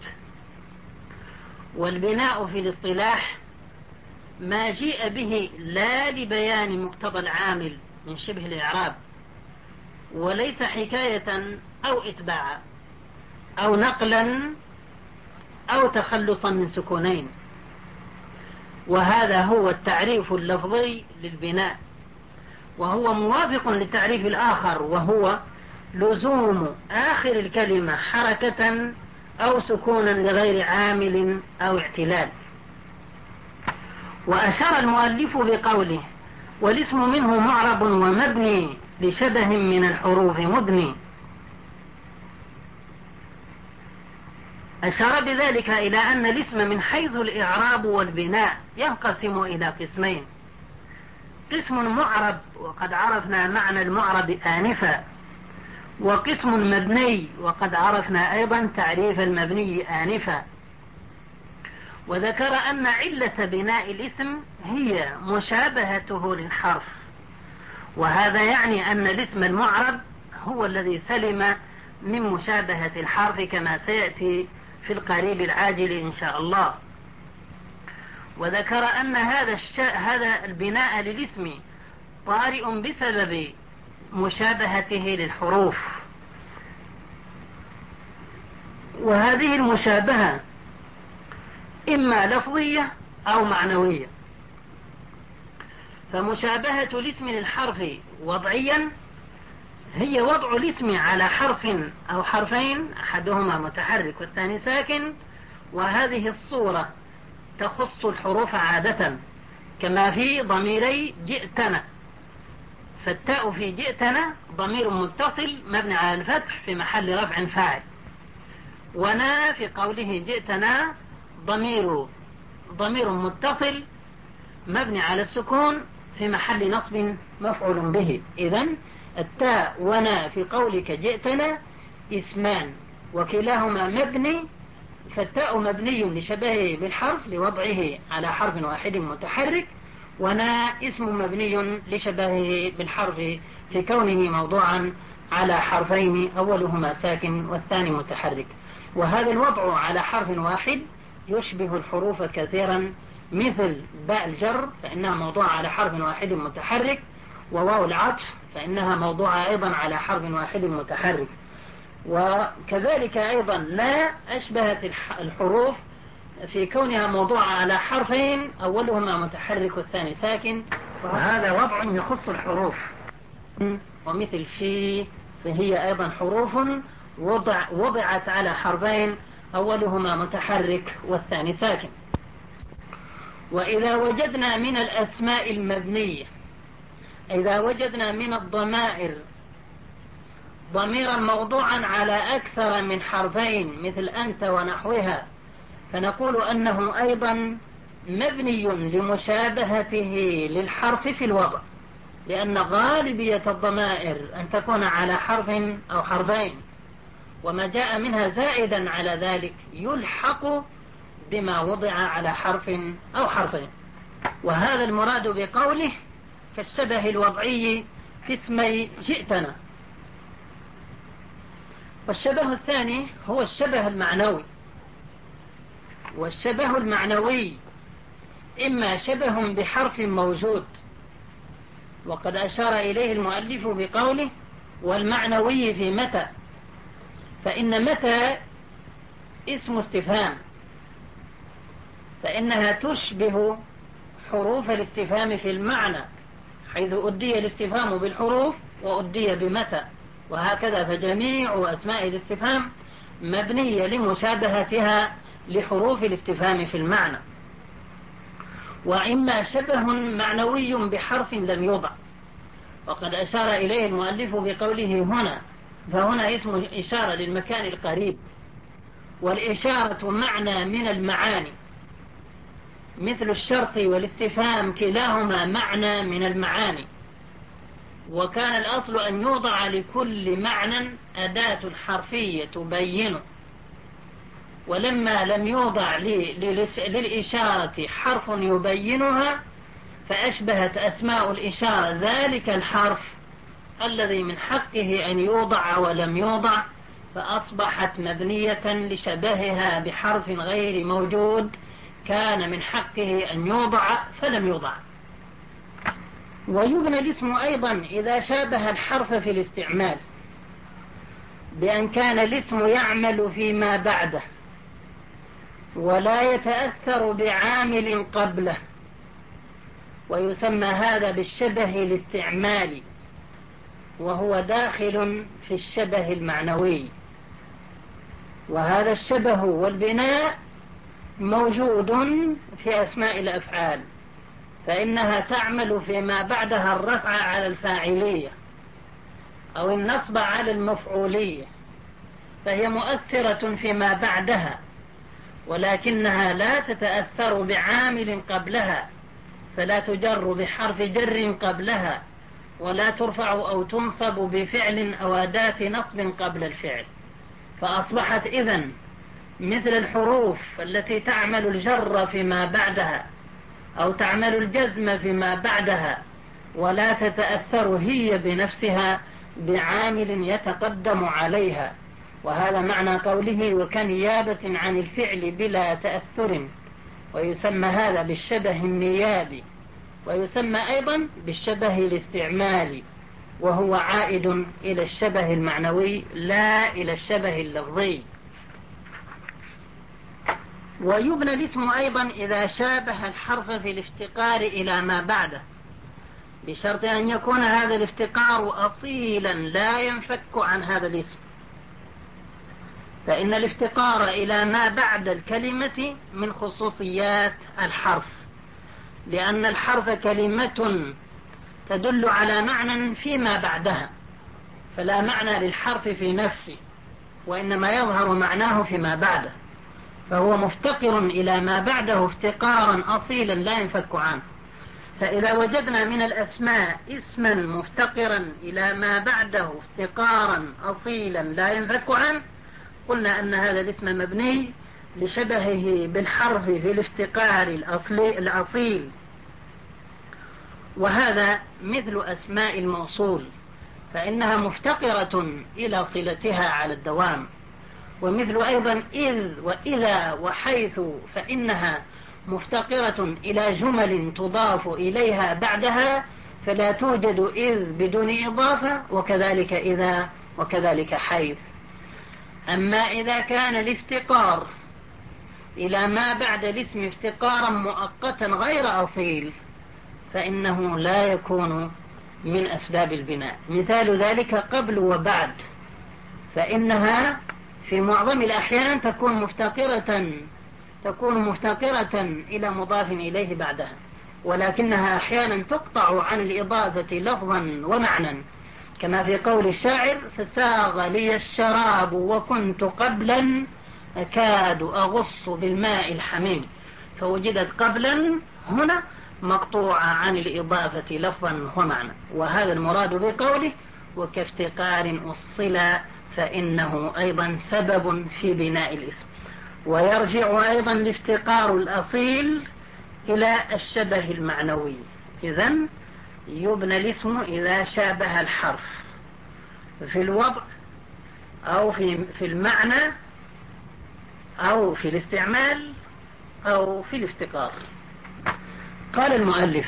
والبناء في الاصطلاح ما جيء به لا لبيان مقتضى العامل من شبه الإعراب، وليس حكاية أو إتباعا أو نقلا أو تخلصا من سكونين. وهذا هو التعريف اللفظي للبناء، وهو موافق للتعريف الآخر، وهو لزوم آخر الكلمة حركة أو سكونا لغير عامل أو اعتلال. وأشار المؤلف بقوله والاسم منه معرب ومبني لشبه من الحروف مدني، أشار بذلك إلى أن الاسم من حيث الإعراب والبناء ينقسم إلى قسمين: قسم معرب وقد عرفنا معنى المعرب آنفا، وقسم مبني وقد عرفنا أيضا تعريف المبني آنفا. وذكر أن علة بناء الاسم هي مشابهته للحرف، وهذا يعني أن الاسم المعرب هو الذي سلم من مشابهة الحرف كما سيأتي في القريب العاجل إن شاء الله. وذكر أن هذا الش... هذا البناء للاسم طارئ بسبب مشابهته للحروف، وهذه المشابهة إما لفظية أو معنوية. فمشابهة الاسم للحرف وضعيا هي وضع الاسم على حرف أو حرفين أحدهما متحرك والثاني ساكن، وهذه الصورة تخص الحروف عادة كما في ضميري جئتنا، فالتاء في جئتنا ضمير متصل مبني على الفتح في محل رفع فاعل، ونا في قوله جئتنا ضمير ضمير متصل مبني على السكون في محل نصب مفعول به. إذن التاء ونا في قولك جئتنا اسمان وكلاهما مبني، فالتاء مبني لشبهه بالحرف لوضعه على حرف واحد متحرك، ونا اسم مبني لشبهه بالحرف في كونه موضوعا على حرفين أولهما ساكن والثاني متحرك. وهذا الوضع على حرف واحد يشبه الحروف كثيرا، مثل باء الجر فإنها موضوعة على حرف واحد متحرك، وواو العطف فإنها موضوعة أيضا على حرف واحد متحرك. وكذلك أيضا لا أشبهت الحروف في كونها موضوعة على حرفين أولهما متحرك والثاني ساكن، وهذا وضع يخص الحروف. ومثل في فهي أيضا حروف وضع وضعت على حرفين أولهما متحرك والثاني ساكن. وإذا وجدنا من الأسماء المبنية، إذا وجدنا من الضمائر ضميرا موضوعا على أكثر من حرفين مثل أنت ونحوها، فنقول أنه أيضا مبني لمشابهته للحرف في الوضع، لأن غالبية الضمائر أن تكون على حرف أو حرفين، وما جاء منها زائدا على ذلك يلحق بما وضع على حرف أو حرفين. وهذا المراد بقوله كالشبه الوضعي في اسمي جئتنا. والشبه الثاني هو الشبه المعنوي، والشبه المعنوي إما شبه بحرف موجود، وقد أشار إليه المؤلف بقوله والمعنوي في متى، فإن متى اسم استفهام، فإنها تشبه حروف الاستفهام في المعنى، حيث أدي الاستفهام بالحروف وأدي بمتى، وهكذا فجميع أسماء الاستفهام مبنية لمشابهتها لحروف الاستفهام في المعنى. وإما شبه معنوي بحرف لم يوضع، وقد أشار إليه المؤلف بقوله هنا، فهنا اسم إشارة للمكان القريب، والإشارة معنى من المعاني، مثل الشرط والاستفهام كلاهما معنى من المعاني، وكان الأصل أن يوضع لكل معنى أداة حرفية تبينه، ولما لم يوضع للإشارة حرف يبينها فأشبهت أسماء الإشارة ذلك الحرف الذي من حقه أن يوضع ولم يوضع، فأصبحت مبنية لشبهها بحرف غير موجود كان من حقه أن يوضع فلم يوضع. ويبنى الاسم أيضا إذا شابه الحرف في الاستعمال، بأن كان الاسم يعمل فيما بعده ولا يتأثر بعامل قبله، ويسمى هذا بالشبه الاستعمالي، وهو داخل في الشبه المعنوي. وهذا الشبه والبناء موجود في أسماء الأفعال، فإنها تعمل فيما بعدها الرفع على الفاعلية أو النصب على المفعولية، فهي مؤثرة فيما بعدها، ولكنها لا تتأثر بعامل قبلها، فلا تجر بحرف جر قبلها، ولا ترفع أو تنصب بفعل أو أداة نصب قبل الفعل، فأصبحت إذن مثل الحروف التي تعمل الجر فيما بعدها أو تعمل الجزم فيما بعدها، ولا تتأثر هي بنفسها بعامل يتقدم عليها. وهذا معنى قوله وكنيابة عن الفعل بلا تأثر، ويسمى هذا بالشبه النيابي، ويسمى أيضا بالشبه الاستعمالي، وهو عائد إلى الشبه المعنوي لا إلى الشبه اللفظي. ويبنى الاسم أيضا إذا شابه الحرف في الافتقار إلى ما بعده، بشرط أن يكون هذا الافتقار أصيلا لا ينفك عن هذا الاسم، فإن الافتقار إلى ما بعد الكلمة من خصوصيات الحرف، لأن الحرف كلمة تدل على معنى فيما بعدها، فلا معنى للحرف في نفسه، وإنما يظهر معناه فيما بعده، فهو مفتقر إلى ما بعده افتقارا أصيلا لا ينفك عنه. فإذا وجدنا من الأسماء اسما مفتقرا إلى ما بعده افتقارا أصيلا لا ينفك عنه، قلنا أن هذا الاسم مبني لشبهه بالحرف في الافتقار الأصلي الأصيل. وهذا مثل أسماء الموصول، فإنها مفتقرة إلى صلتها على الدوام، ومثل أيضا إذ وإذا وحيث، فإنها مفتقرة إلى جمل تضاف إليها بعدها، فلا توجد إذ بدون إضافة، وكذلك إذا وكذلك حيث. أما إذا كان الافتقار إلى ما بعد الاسم افتقارا مؤقتا غير أصيل، فإنه لا يكون من أسباب البناء. مثال ذلك قبل وبعد، فإنها في معظم الأحيان تكون مفتقرة تكون مفتقرة إلى مضاف إليه بعدها، ولكنها أحيانا تقطع عن الإضافة لفظا ومعنى، كما في قول الشاعر: فساغ لي الشراب وكنت قبلا أكاد أغص بالماء الحميم، فوجدت قبلا هنا مقطوعة عن الإضافة لفظا ومعنى. وهذا المراد بقوله وكافتقار أصل، فإنه أيضا سبب في بناء الاسم. ويرجع أيضا الافتقار الأصيل إلى الشبه المعنوي. إذن يبنى الاسم إذا شابه الحرف في الوضع أو في, في المعنى أو في الاستعمال أو في الافتقار. قال المؤلف: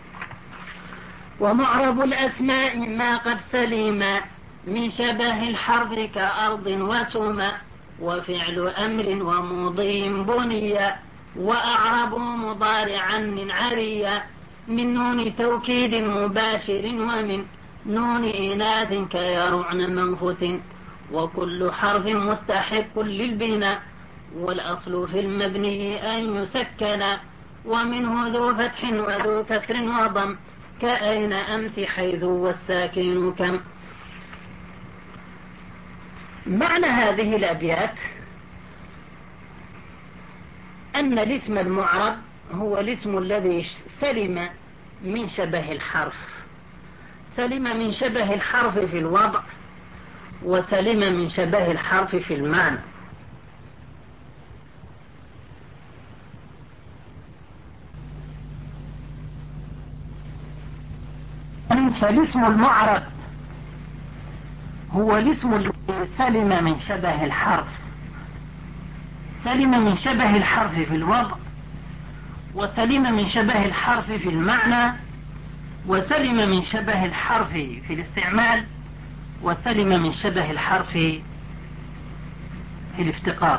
ومعرب الأسماء ما قد سلم من شبه الحرف كأرض وسما، وفعل أمر ومضي بنيا، وأعرب مضارعا من عريا، من نون توكيد مباشر ومن نون إناث كيرعن منفث، وكل حرف مستحق للبناء، والأصل في المبني أن يسكن، ومنه ذو فتح وذو كسر وضم، كأين أمس حيث والساكن كم. معنى هذه الأبيات أن الاسم المعرب هو الاسم الذي سلم من شبه الحرف، سلم من شبه الحرف في الوضع، وسلم من شبه الحرف في المعنى. فالاسم المعرب هو الاسم الذي سلم من شبه الحرف، سلم من شبه الحرف في الوضع، وسلم من شبه الحرف في المعنى، وسلم من شبه الحرف في الاستعمال، وسلم من شبه الحرف في الافتقار.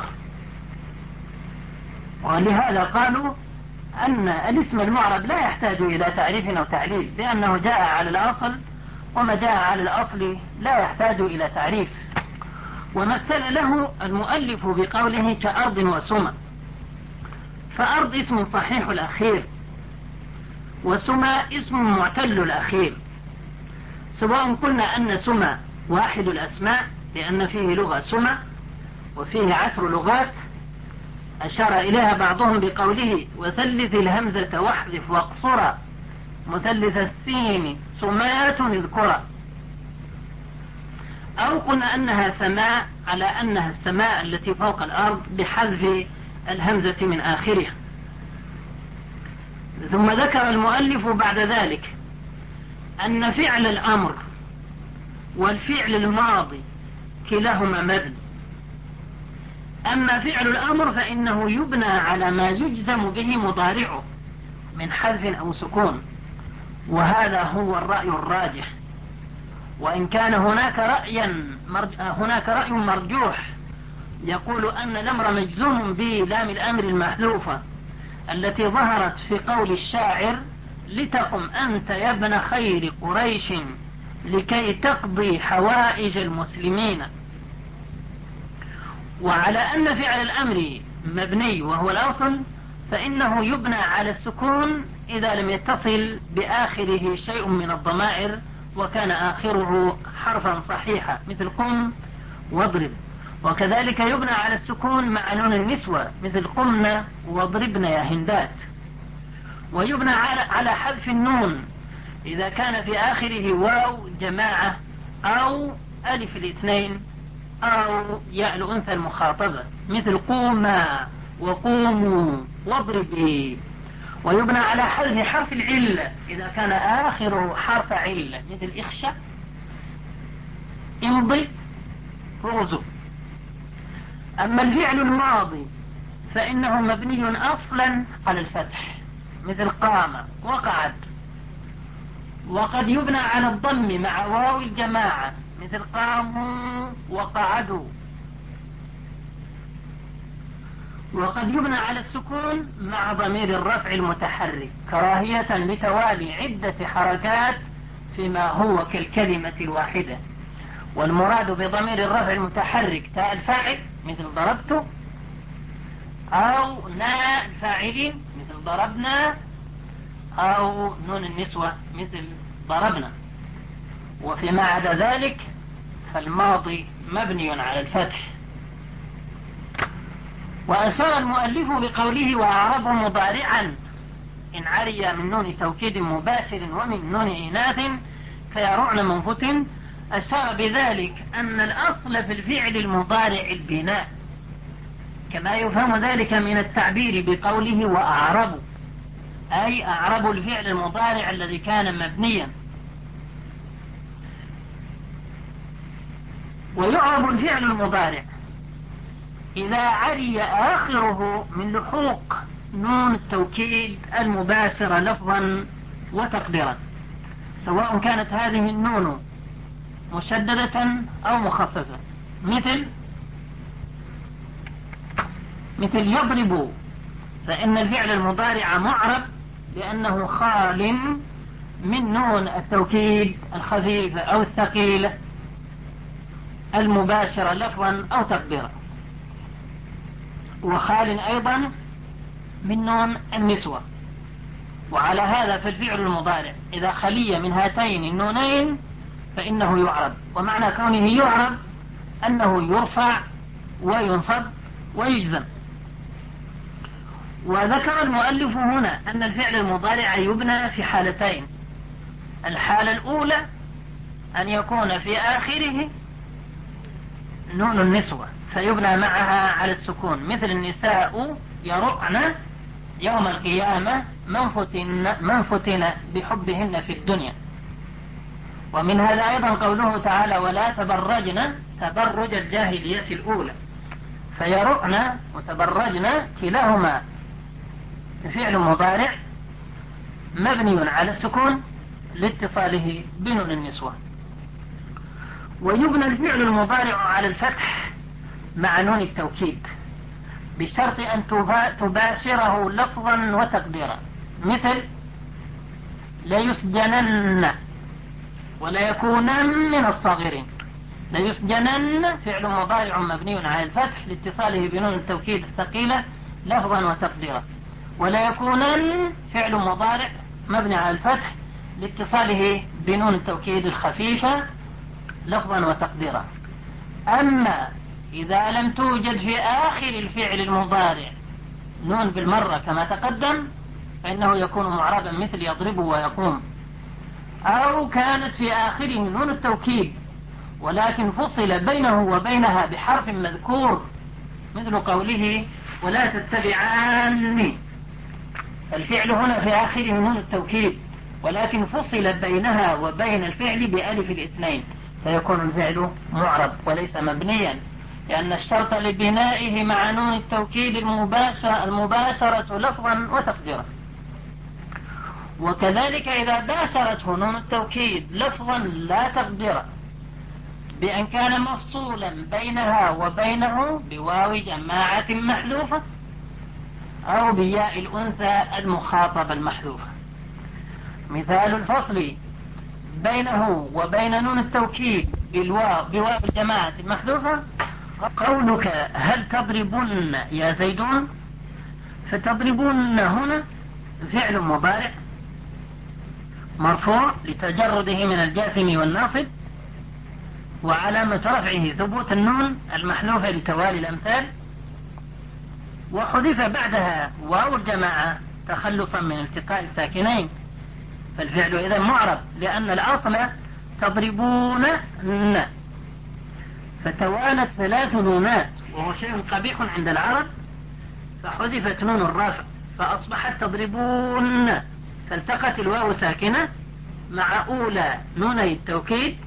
ولهذا قالوا أن الاسم المعرب لا يحتاج إلى تعريف أو تعليل، لأنه جاء على الأصل، وما جاء على الأصل لا يحتاج إلى تعريف. ومثل له المؤلف بقوله كأرض وسمى، فأرض اسم صحيح الأخير، وسمى اسم معتل الأخير، سواء قلنا أن سمى واحد الأسماء لأن فيه لغة سمى وفيه عشر لغات أشار إليها بعضهم بقوله وثلث الهمزة واحذف واقصرا مثلث السين سمات اذكرا، أو قلنا أنها سماء على أنها السماء التي فوق الأرض بحذف الهمزة من آخرها. ثم ذكر المؤلف بعد ذلك أن فعل الأمر والفعل الماضي كلاهما مبني. أما فعل الأمر فإنه يبنى على ما يجزم به مضارعه من حذف أو سكون، وهذا هو الرأي الراجح، وإن كان هناك رأيا مرج... هناك رأي مرجوح يقول أن الأمر مجزوم بلام الأمر المحذوفة التي ظهرت في قول الشاعر: لتقم أنت يا ابن خير قريش لكي تقضي حوائج المسلمين. وعلى أن فعل الأمر مبني وهو الأصل، فإنه يبنى على السكون إذا لم يتصل بآخره شيء من الضمائر وكان آخره حرفا صحيحا مثل قم واضرب. وكذلك يبنى على السكون مع نون النسوة مثل قمنا واضربنا يا هندات. ويبنى على حذف النون إذا كان في آخره واو جماعة أو ألف الاثنين أو ياء الأنثى المخاطبة مثل قوما وقوموا واضربي. ويبنى على حذف حرف العلة إذا كان آخره حرف علة مثل اخشى امضي رغزو. أما الفعل الماضي فإنه مبني أصلا على الفتح مثل قام وقعد. وقد يبنى على الضم مع واو الجماعة مثل قاموا وقعدوا. وقد يبنى على السكون مع ضمير الرفع المتحرك كراهية لتوالي عدة حركات فيما هو كالكلمة الواحدة. والمراد بضمير الرفع المتحرك تاء الفاعل مثل ضربت، أو ناء الفاعلين مثل ضربنا، أو نون النسوة مثل ضربنا. وفيما عدا ذلك فالماضي مبني على الفتح. وأشار المؤلف بقوله وأعربه مضارعا إن عري من نون توكيد مباشر ومن نون إناث فيرعن منفت. أشار بذلك أن الأصل في الفعل المضارع البناء، كما يفهم ذلك من التعبير بقوله وأعربوا، أي أعربوا الفعل المضارع الذي كان مبنيا. ويعرب الفعل المضارع إذا عري آخره من لحوق نون التوكيد المباشرة لفظا وتقديرا، سواء كانت هذه النون مشددة أو مخففة، مثل مثل يضرب، فإن الفعل المضارع معرب لأنه خال من نون التوكيد الخفيفة أو الثقيلة المباشرة لفظا أو تقديرا، وخال أيضا من نون النسوة. وعلى هذا فالفعل المضارع إذا خلي من هاتين النونين فإنه يعرب. ومعنى كونه يعرب أنه يرفع وينصب ويجزم. وذكر المؤلف هنا أن الفعل المضارع يبنى في حالتين: الحالة الأولى أن يكون في آخره نون النسوة فيبنى معها على السكون مثل النساء يرقن يوم القيامة منفتن, منفتن بحبهن في الدنيا. ومن هذا أيضا قوله تعالى ولا تبرجن تبرج الجاهلية الأولى، فيرقن وتبرجن كلاهما فعل مضارع مبني على السكون لاتصاله بنون النسوة. ويبنى الفعل المضارع على الفتح مع نون التوكيد بشرط أن تباشره لفظا وتقديرا، مثل ليسجنن ولا يكونن من الصاغرين. ليسجنن فعل مضارع مبني على الفتح لاتصاله بنون التوكيد الثقيلة لفظا وتقديرا، ولا يكونن فعل مضارع مبني على الفتح لاتصاله بنون التوكيد الخفيفة لفظا وتقديرا. أما إذا لم توجد في آخر الفعل المضارع نون بالمرة كما تقدم فإنه يكون معربا مثل يضرب ويقوم، أو كانت في آخره نون التوكيد ولكن فصل بينه وبينها بحرف مذكور مثل قوله ولا تتبعاني، الفعل هنا في آخره نون التوكيد ولكن فصل بينها وبين الفعل بألف الاثنين فيكون الفعل معرب وليس مبنيا، لأن الشرط لبنائه مع نون التوكيد المباشرة, المباشرة لفظا وتقديرا. وكذلك إذا باشرته نون التوكيد لفظا لا تقديرا بأن كان مفصولا بينها وبينه بواو جماعة محذوفة أو بياء الأنثى المخاطبة المحذوفة. مثال الفصل بينه وبين نون التوكيد بالواو بواو الجماعة المحذوفة قولك هل تضربن يا زيدون. فتضربن هنا فعل مضارع مرفوع لتجرده من الجاثم والناصب، وعلامة رفعه ثبوت النون المحذوفة لتوالي الأمثال، وحذف بعدها واو الجماعة تخلصا من التقاء الساكنين، فالفعل إذا معرب لأن الأصل تضربون ن، فتوالت ثلاث نونات وهو شيء قبيح عند العرب، فحذفت نون الرفع فأصبحت تضربون، فالتقت الواو ساكنة مع أولى نوني التوكيد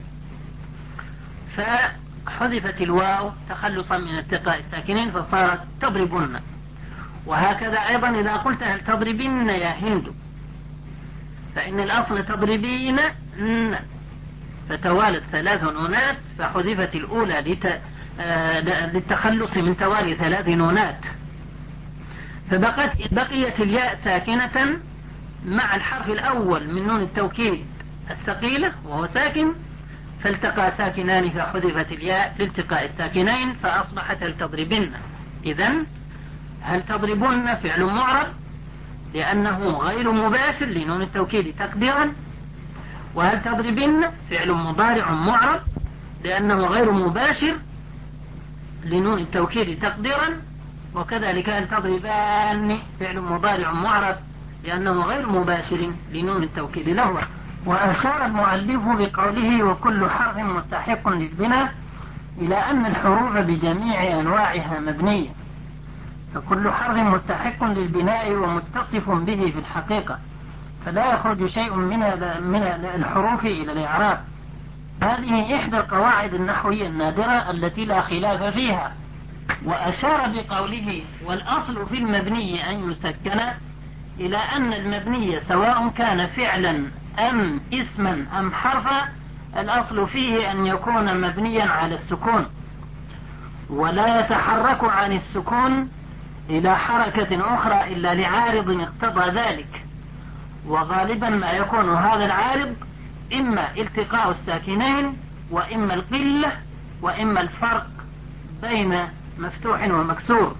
فحذفت الواو تخلصا من التقاء الساكنين فصارت تضربون. وهكذا أيضا إذا قلت هل تضربين يا هند، فإن الأصل تضربين ن، فتوالت ثلاث نونات فحذفت الأولى لت... للتخلص من توالي ثلاث نونات، فبقت بقيت الياء ساكنة مع الحرف الأول من نون التوكيد الثقيلة وهو ساكن، فالتقى ساكنان فحذفت الياء لالتقاء الساكنين فأصبحت هل تضربن. إذن هل تضربن فعل معرب لأنه غير مباشر لنون التوكيد تقديرا، وهل تضربن فعل مضارع معرب لأنه غير مباشر لنون التوكيد تقديرا، وكذلك هل تضربان فعل مضارع معرب لأنه غير مباشر لنون التوكيد لهو. وأشار المؤلف بقوله وكل حرف مستحق للبناء إلى أن الحروف بجميع أنواعها مبنية، فكل حرف مستحق للبناء ومتصف به في الحقيقة، فلا يخرج شيء من الحروف إلى الإعراب. هذه إحدى القواعد النحوية النادرة التي لا خلاف فيها. وأشار بقوله والأصل في المبني أن يسكن إلى أن المبني سواء كان فعلا أم اسما أم حرفا الأصل فيه أن يكون مبنيا على السكون، ولا يتحرك عن السكون إلى حركة أخرى إلا لعارض اقتضى ذلك، وغالبا ما يكون هذا العارض إما التقاء الساكنين وإما القلة وإما الفرق بين مفتوح ومكسور.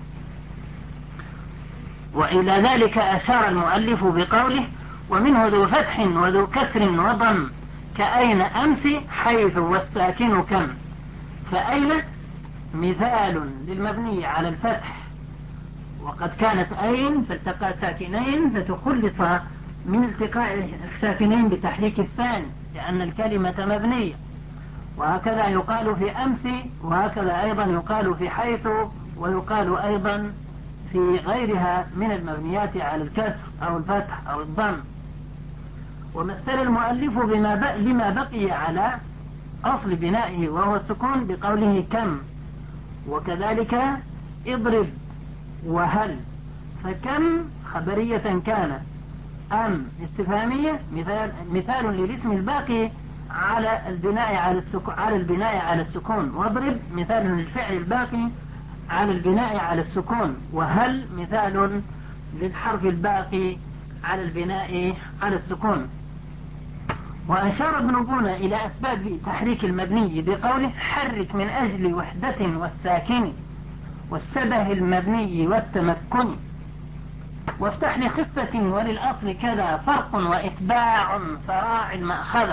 وإلى ذلك أشار المؤلف بقوله ومنه ذو فتح وذو كسر وضم كأين أمس حيث والساكن كم. فأين مثال للمبني على الفتح، وقد كانت أين فالتقى ساكنين فتخلص من التقاء الساكنين بتحريك الثاني لأن الكلمة مبنية. وهكذا يقال في أمس، وهكذا أيضا يقال في حيث، ويقال أيضا في غيرها من المبنيات على الكسر أو الفتح أو الضم. ومثل المؤلف بما بق لما بقي على أصل بنائه وهو السكون بقوله كم، وكذلك اضرب وهل، فكم خبرية كان أم استفهامية مثال, مثال للاسم الباقي على البناء على السكون على البناء على السكون، واضرب مثال للفعل الباقي على البناء على السكون، وهل مثال للحرف الباقي على البناء على السكون. وأشار ابن بونة إلى أسباب تحريك المبني بقوله حرك من أجل وحدة والساكن والشبه المبني والتمكن، وافتح لخفة وللأصل كذا فرق وإتباع فراع المأخذ.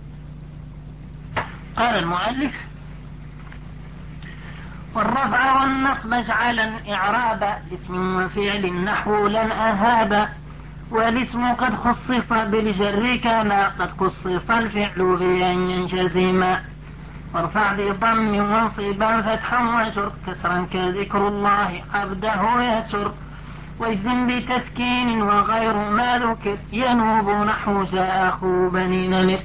قال المؤلف والرفع والنصب اجعلا إعرابا لاسم وفعل نحو لن أهابا، والاسم قد خصص بالجر كما قد خصص الفعل بأن ينجزما، وارفع بضم وانصبا فتحا وجر كسرا كذكر الله عبده يسر، واجزم بتسكين وغير ما ذكر ينوب نحو جاء أخو بني نمر.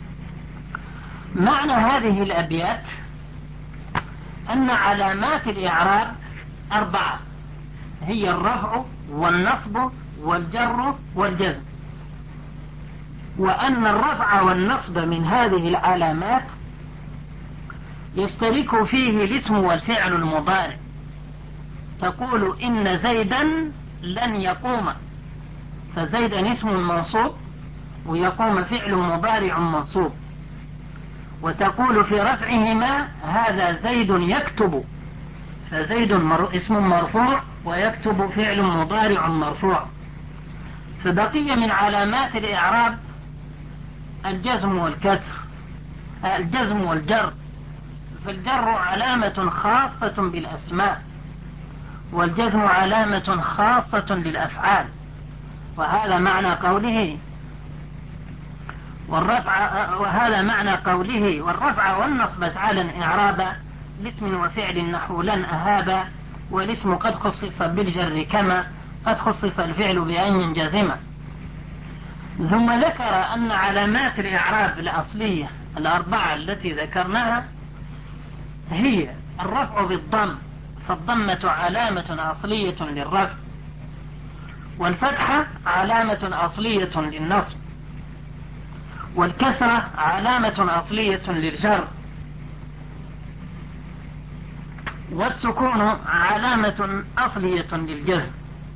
معنى هذه الأبيات أن علامات الإعراب أربعة هي الرفع والنصب والجر والجزم، وأن الرفع والنصب من هذه العلامات يشترك فيه الاسم والفعل المضارع. تقول إن زيدا لن يقوم، فزيدا اسم منصوب ويقوم فعل مضارع منصوب. وتقول في رفعهما هذا زيد يكتب، فزيد اسم مرفوع ويكتب فعل مضارع مرفوع. فبقي من علامات الإعراب الجزم والكسر، الجزم والجر. فالجر علامة خاصة بالأسماء، والجزم علامة خاصة للأفعال. وهذا معنى قوله والرفع وهذا معنى قوله والرفع والنصب افعالا إعرابا لاسم وفعل نحو لن أهابا، والاسم قد خصص بالجر كما قد خصص الفعل بأن ينجزم. ثم ذكر أن علامات الإعراب الأصلية الأربعة التي ذكرناها هي الرفع بالضم، فالضمة علامة أصلية للرفع، والفتحة علامة أصلية للنصب، والكسرة علامة أصلية للجر، والسكون علامة أصلية للجزم.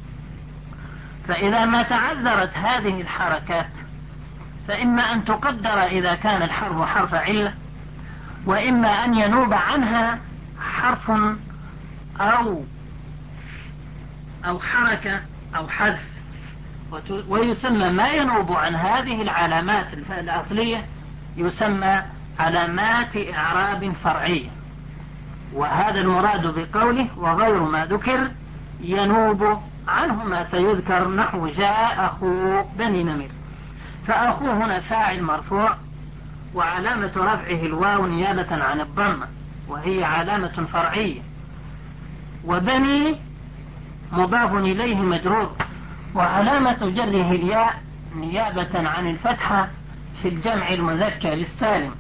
فإذا ما تعذرت هذه الحركات فإما أن تقدر إذا كان الحرف حرف علة، وإما أن ينوب عنها حرف أو أو حركة أو حذف. ويسمى ما ينوب عن هذه العلامات الأصلية يسمى علامات إعراب فرعية. وهذا المراد بقوله وغير ما ذكر ينوب عنه ما سيذكر، نحو جاء أخو بني نمر. فأخوه هنا فاعل مرفوع وعلامة رفعه الواو نيابة عن الضمة وهي علامة فرعية، وبني مضاف إليه مجرور وعلامة جره الياء نيابة عن الفتحة في الجمع المذكر السالم.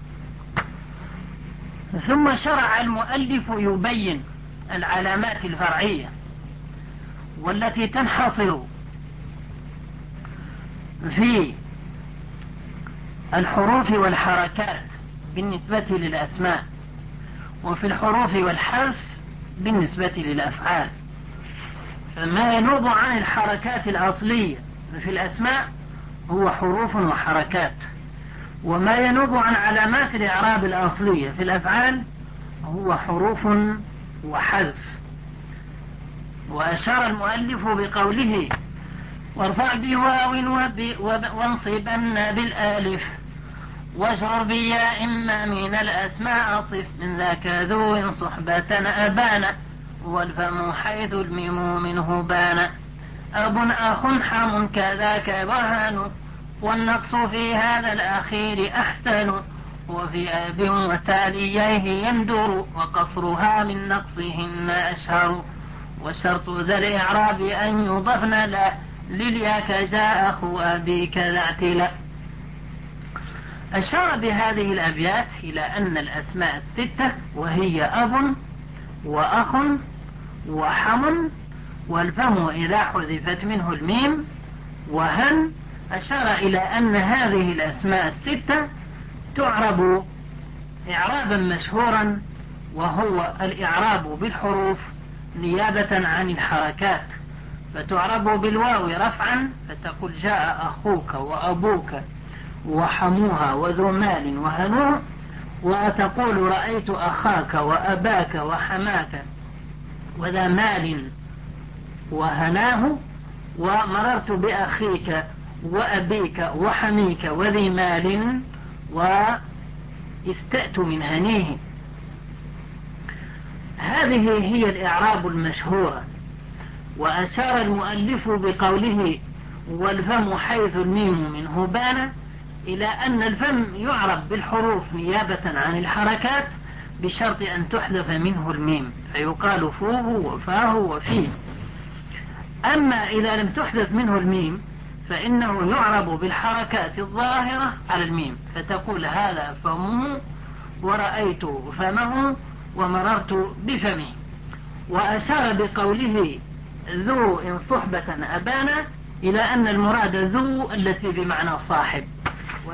ثم شرع المؤلف يبين العلامات الفرعية والتي تنحصر في الحروف والحركات بالنسبة للأسماء، وفي الحروف والحرف بالنسبة للأفعال. فما ينوب عن الحركات الأصلية في الأسماء هو حروف وحركات، وما ينوب عن علامات الإعراب الأصلية في الأفعال هو حروف وحذف. وأشار المؤلف بقوله وارفع بواو وانصبن بالآلف واجرر بياء ما من الأسماء صف من ذاك ذو صحبة أبان والفم حيث الميم منه بان أب أخ حم كذاك برهان والنقص في هذا الأخير أحسن وفي أب وتاليه يندر وقصرها من نقصهن أشهر والشرط ذا الإعراب أن يضفن لا للياك جاء أخو أبي كذا اعتلا. أشار بهذه الأبيات إلى أن الأسماء الستة وهي أب وأخ وحم والفم إذا حذفت منه الميم وهن، أشار إلى أن هذه الأسماء الستة تعرب إعرابا مشهورا وهو الإعراب بالحروف نيابة عن الحركات. فتعرب بالواو رفعا فتقول جاء أخوك وأبوك وحموها وذو مال وهنوه، وتقول رأيت أخاك وأباك وحماك وذا مال وهناه، ومررت بأخيك وأبيك وحميك وذي مال واستأت من هنيه. هذه هي الإعراب المشهورة. وأشار المؤلف بقوله والفم حيث الميم منه بان إلى أن الفم يعرب بالحروف نيابة عن الحركات بشرط أن تحذف منه الميم فيقال فوه وفاه وفيه. أما إذا لم تحذف منه الميم فإنه يعرب بالحركات الظاهرة على الميم فتقول هذا فمه ورأيت فمه ومررت بفمه. وأشار بقوله ذو إن صحبة أبانا إلى أن المراد ذو التي بمعنى صاحب.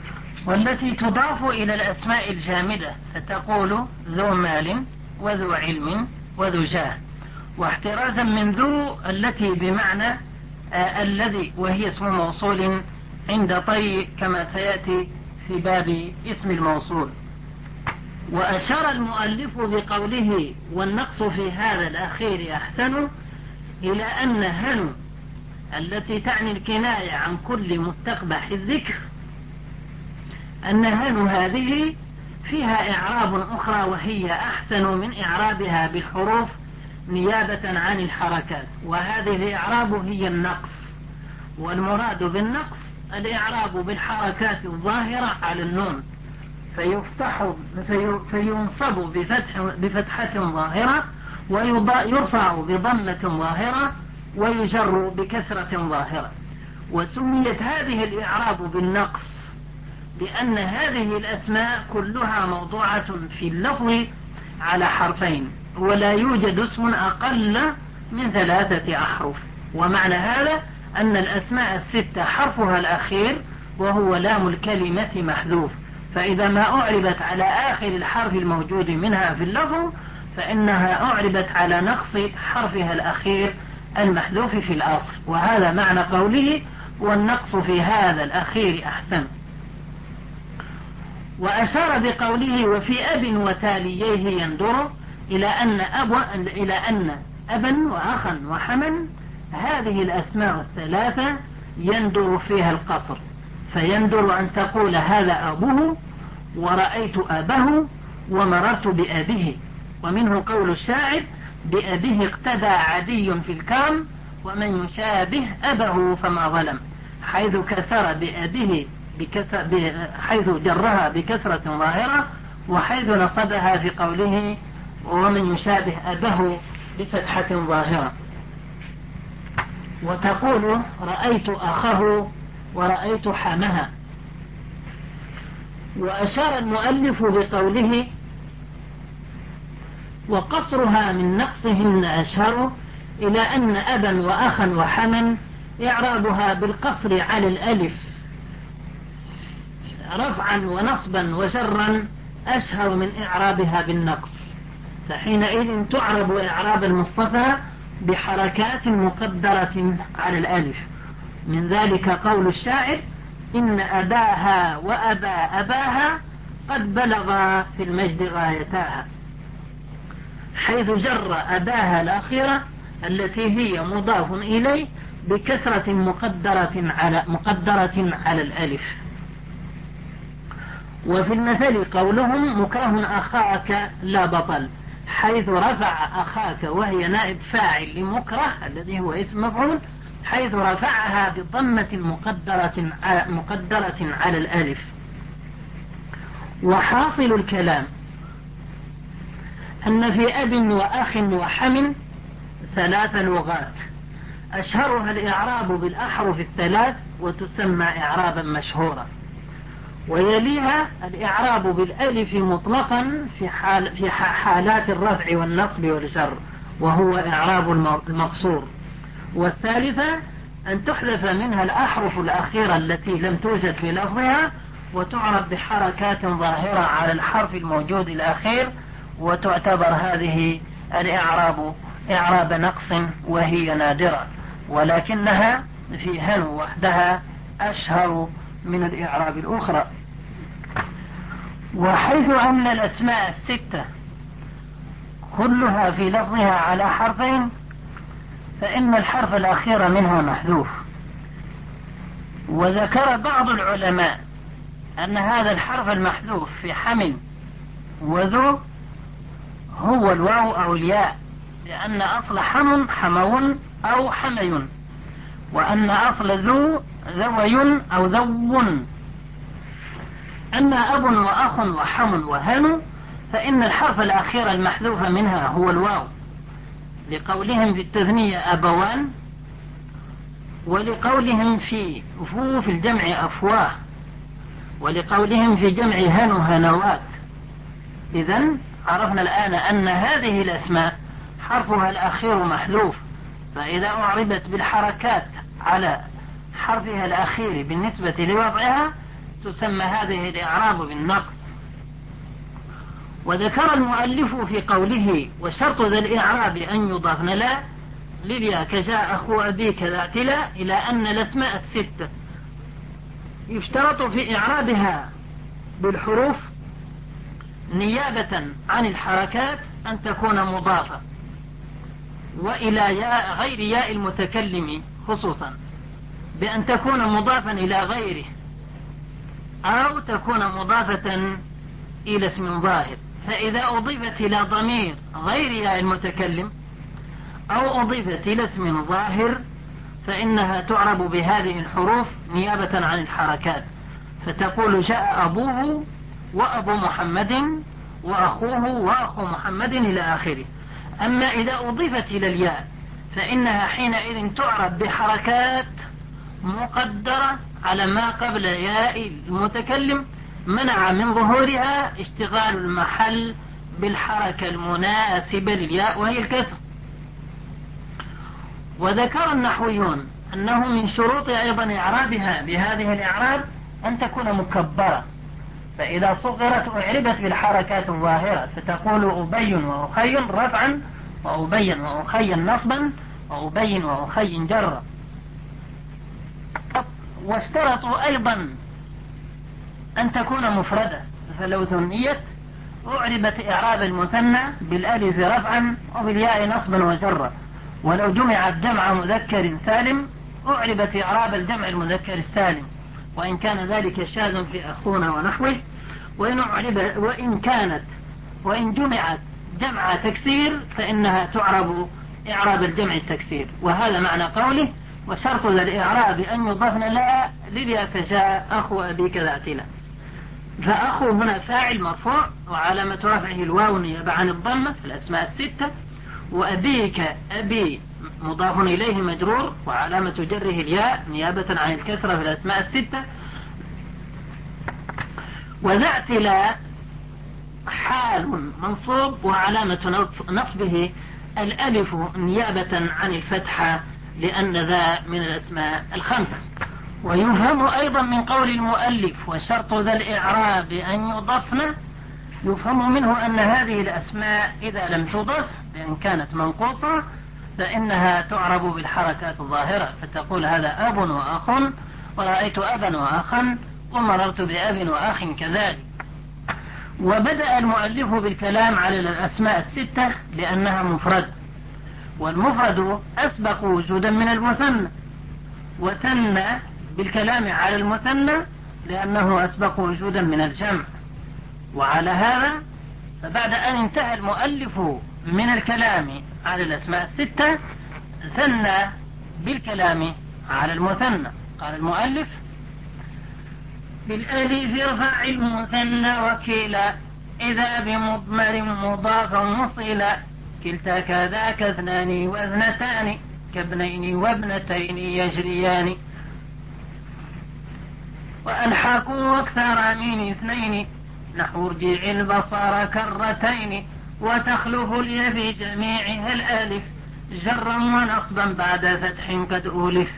والتي تضاف إلى الأسماء الجامدة، فتقول ذو مال وذو علم وذو جاه، واحترازا من ذو التي بمعنى آه الذي، وهي اسم موصول عند طي كما سيأتي في باب اسم الموصول. وأشار المؤلف بقوله والنقص في هذا الأخير أحسن إلى أن هن التي تعني الكناية عن كل مستقبح الذكر، أن هن هذه فيها إعراب أخرى وهي أحسن من إعرابها بالحروف نيابة عن الحركات، وهذه الإعراب هي النقص، والمراد بالنقص الإعراب بالحركات الظاهرة على النون، فيفتح في فينصب بفتح بفتحة ظاهرة، ويرفع بضمة ظاهرة، ويجر بكسرة ظاهرة. وسميت هذه الإعراب بالنقص لأن هذه الأسماء كلها موضوعة في اللفظ على حرفين، ولا يوجد اسم أقل من ثلاثة أحرف. ومعنى هذا أن الأسماء الستة حرفها الأخير وهو لام الكلمة محذوف، فإذا ما أعربت على آخر الحرف الموجود منها في اللفظ فإنها أعربت على نقص حرفها الأخير المحذوف في الأصل، وهذا معنى قوله والنقص في هذا الأخير أحسن. وأشار بقوله وفي أب وتاليه يندر إلى أن أب إلى أن أبا وأخا وحما هذه الأسماء الثلاثة يندر فيها القصر، فيندر أن تقول هذا أبوه ورأيت أبه ومررت بأبيه. ومنه قول الشاعر بأبيه اقتدى عدي في الكرم ومن يشابه أبه فما ظلم، حيث كسر بأبيه بكسر حيث جرها بكسرة ظاهرة، وحيث نصبها في قوله ومن يشابه أبه بفتحة ظاهرة. وتقول رأيت أخاه ورأيت حمها. وأشار المؤلف بقوله وقصرها من نقصهن أشهر إلى أن أبا وأخا وحما إعرابها بالقصر على الألف رفعا ونصبا وجرا أشهر من إعرابها بالنقص، فحينئذ تعرب إعراب المصطفى بحركات مقدرة على الألف. من ذلك قول الشاعر إن أباها وأبا أباها قد بلغا في المجد غايتاها، حيث جر أباها الأخيرة التي هي مضاف إليه بكسرة مقدرة على مقدرة على الألف. وفي المثل قولهم مكره أخاك لا بطل، حيث رفع أخاك وهي نائب فاعل لمكره الذي هو اسم مفعول، حيث رفعها بضمة مقدرة مقدرة على الألف. وحاصل الكلام أن في أب وأخ وحم ثلاث لغات، أشهرها الإعراب بالأحرف الثلاث وتسمى إعرابا مشهورا، ويليها الإعراب بالألف مطلقا في, حال في حالات الرفع والنصب والجر وهو إعراب المقصور، والثالثة أن تحذف منها الأحرف الأخيرة التي لم توجد في لفظها وتعرب بحركات ظاهرة على الحرف الموجود الأخير، وتعتبر هذه الإعراب إعراب نقص وهي نادرة، ولكنها في هن وحدها أشهر من الإعراب الأخرى. وحيث أن الأسماء الستة كلها في لفظها على حرفين فإن الحرف الأخير منها محذوف. وذكر بعض العلماء أن هذا الحرف المحذوف في حمل وذو هو الواو أو الياء، لأن أصل حم حمو أو حمي، وأن أصل ذو ذوي أو ذو. أما أب وأخ وحم وهن فإن الحرف الأخير المحذوف منها هو الواو، لقولهم في التثنية أبوان، ولقولهم في فو في الجمع أفواه، ولقولهم في جمع هن هنوات. إذن عرفنا الآن أن هذه الأسماء حرفها الأخير محذوف، فإذا أعربت بالحركات على حرفها الأخير بالنسبة لوضعها تسمى هذه الإعراب بالنقص. وذكر المؤلف في قوله وشرط ذا الإعراب أن يضافن لا لليا كجاء أخو أبيك ذات لا إلى أن الأسماء الستة يشترط في إعرابها بالحروف نيابة عن الحركات أن تكون مضافة، وإلى ياء غير ياء المتكلم خصوصا بأن تكون مضافا إلى غيره، أو تكون مضافة إلى اسم ظاهر. فإذا أضيفت إلى ضمير غير ياء المتكلم أو أضيفت إلى اسم ظاهر فإنها تعرب بهذه الحروف نيابة عن الحركات، فتقول جاء أبوه وأبو محمد وأخوه وأخو محمد إلى آخره. أما إذا أضيفت إلى الياء فإنها حينئذ تعرب بحركات مقدرة على ما قبل ياء المتكلم، منع من ظهورها اشتغال المحل بالحركة المناسبة للياء وهي الكسر. وذكر النحويون أنه من شروط أيضا إعرابها بهذه الإعراب أن تكون مكبرة، فإذا صغرت أعربت بالحركات الظاهرة، فتقول أبي وأخي رفعا وأبي وأخي نصبا وأبي وأخي جرا. واشترطوا أيضا أن تكون مفردة، فلو ثنيت أعربت إعراب المثنى بالألف رفعا وبالياء نصبا وجرا، ولو جمعت جمع مذكر سالم أعربت إعراب الجمع المذكر السالم، وإن كان ذلك شاذ في أخونا ونحوه. وإن, وإن كانت وإن جمعت جمع تكسير فإنها تعرب إعراب الجمع التكسير. وهذا معنى قوله وشرط ذا الإعراب أن يضافن لا لليا كجاء أخو أبيك ذات لا. فأخو هنا فاعل مرفوع وعلامة رفعه الواو نيابة عن الضمة في الأسماء الستة، وأبيك أبي مضاف إليه مجرور وعلامة جره الياء نيابة عن الكسرة في الأسماء الستة. وذات لا حال منصوب وعلامة نصبه الألف نيابة عن الفتحة لأن ذا من الأسماء الخمسة. ويفهم أيضا من قول المؤلف وشرط ذا الإعراب أن يضفن، يفهم منه أن هذه الأسماء إذا لم تضف بأن كانت منقوصة فإنها تعرب بالحركات الظاهرة، فتقول هذا أب وأخ ورأيت أبا وأخا ومررت بأب وأخ كذلك. وبدأ المؤلف بالكلام على الأسماء الستة لأنها مفرد، والمفرد أسبق وجودا من المثنى، وثنى بالكلام على المثنى لأنه أسبق وجودا من الجمع. وعلى هذا فبعد أن انتهى المؤلف من الكلام على الأسماء الستة ثنى بالكلام على المثنى. قال المؤلف بالألف ارفع المثنى وكيلا إذا بمضمر مضاف مصيلا كلتا كذاك اثنان واثنتان كابنين وابنتين يجريان وألحقوا واكثر من اثنين نحو ارجع البصر كرتين وتخلف الياء في جميعها الألف جرا ونصبا بعد فتح قد أولف.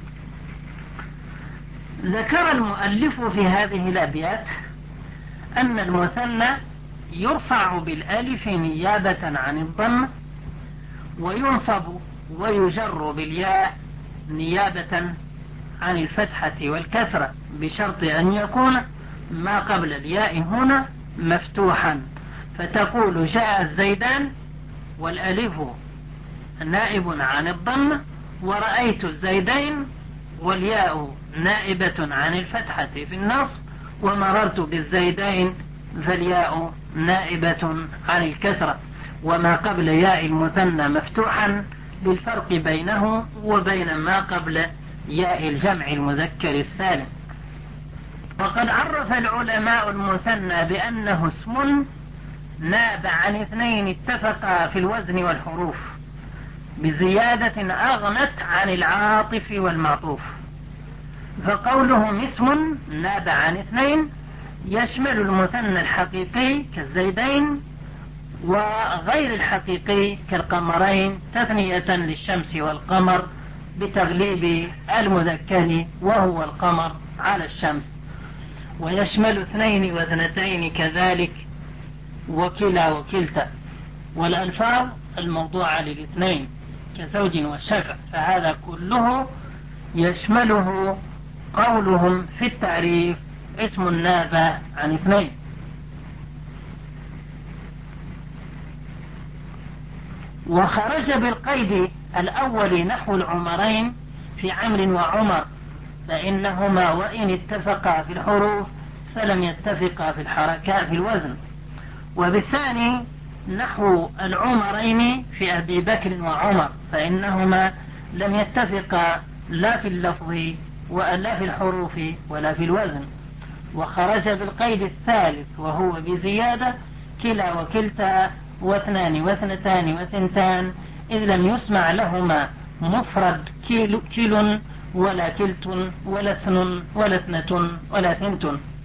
ذكر المؤلف في هذه الأبيات أن المثنى يرفع بالألف نيابة عن الضم، وينصب ويجر بالياء نيابة عن الفتحة والكسرة بشرط أن يكون ما قبل الياء هنا مفتوحا، فتقول جاء الزيدان والألف نائب عن الضم، ورأيت الزيدين والياء نائبة عن الفتحة في النصب، ومررت بالزيدين فالياء نائبة عن الكسرة، وما قبل ياء المثنى مفتوحا بالفرق بينه وبين ما قبل ياء الجمع المذكر السالم. وقد عرف العلماء المثنى بأنه اسم ناب عن اثنين اتفقا في الوزن والحروف بزيادة أغنت عن العاطف والمعطوف. فقولهم اسم ناب عن اثنين يشمل المثنى الحقيقي كالزيدين وغير الحقيقي كالقمرين تثنية للشمس والقمر بتغليب المذكر وهو القمر على الشمس. ويشمل اثنين واثنتين كذلك وكلا وكلتا، والألفاظ الموضوعة للاثنين كزوج والشفع، فهذا كله يشمله قولهم في التعريف اسم نابع عن اثنين. وخرج بالقيد الأول نحو العمرين في عمرو وعمر، فإنهما وإن اتفقا في الحروف فلم يتفقا في الحركات في الوزن. وبالثاني نحو العمرين في أبي بكر وعمر، فإنهما لم يتفقا لا في اللفظ ولا في الحروف ولا في الوزن. وخرج بالقيد الثالث وهو بزيادة كلا وكلتا واثنان واثنتان وثنتان، إذ لم يسمع لهما مفرد كيل, كيل ولا كلت ولا اثن ولا اثنة ولا ثنت.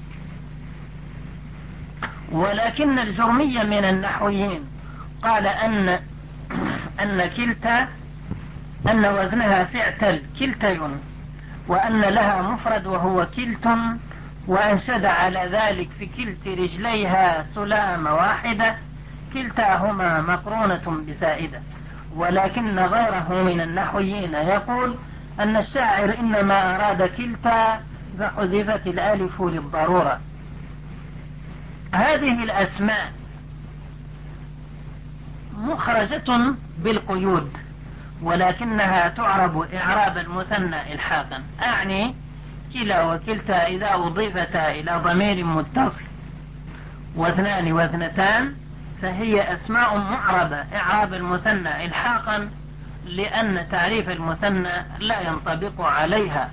ولكن الجرمي من النحويين قال أن أن كلتا أن وزنها فعتل كلتي، وأن لها مفرد وهو كلت، وأنشد على ذلك في كلت رجليها سلام واحدة كلتاهما مقرونة بزائدة. ولكن غيره من النحويين يقول أن الشاعر إنما أراد كلتا فحذفت الألف للضرورة. هذه الأسماء مخرجة بالقيود، ولكنها تعرب إعراب المثنى إلحاقا، أعني كلا وكلتا إذا أضيفتا إلى ضمير متصل، واثنان واثنتان فهي أسماء معربة إعراب المثنى إلحاقا، لأن تعريف المثنى لا ينطبق عليها.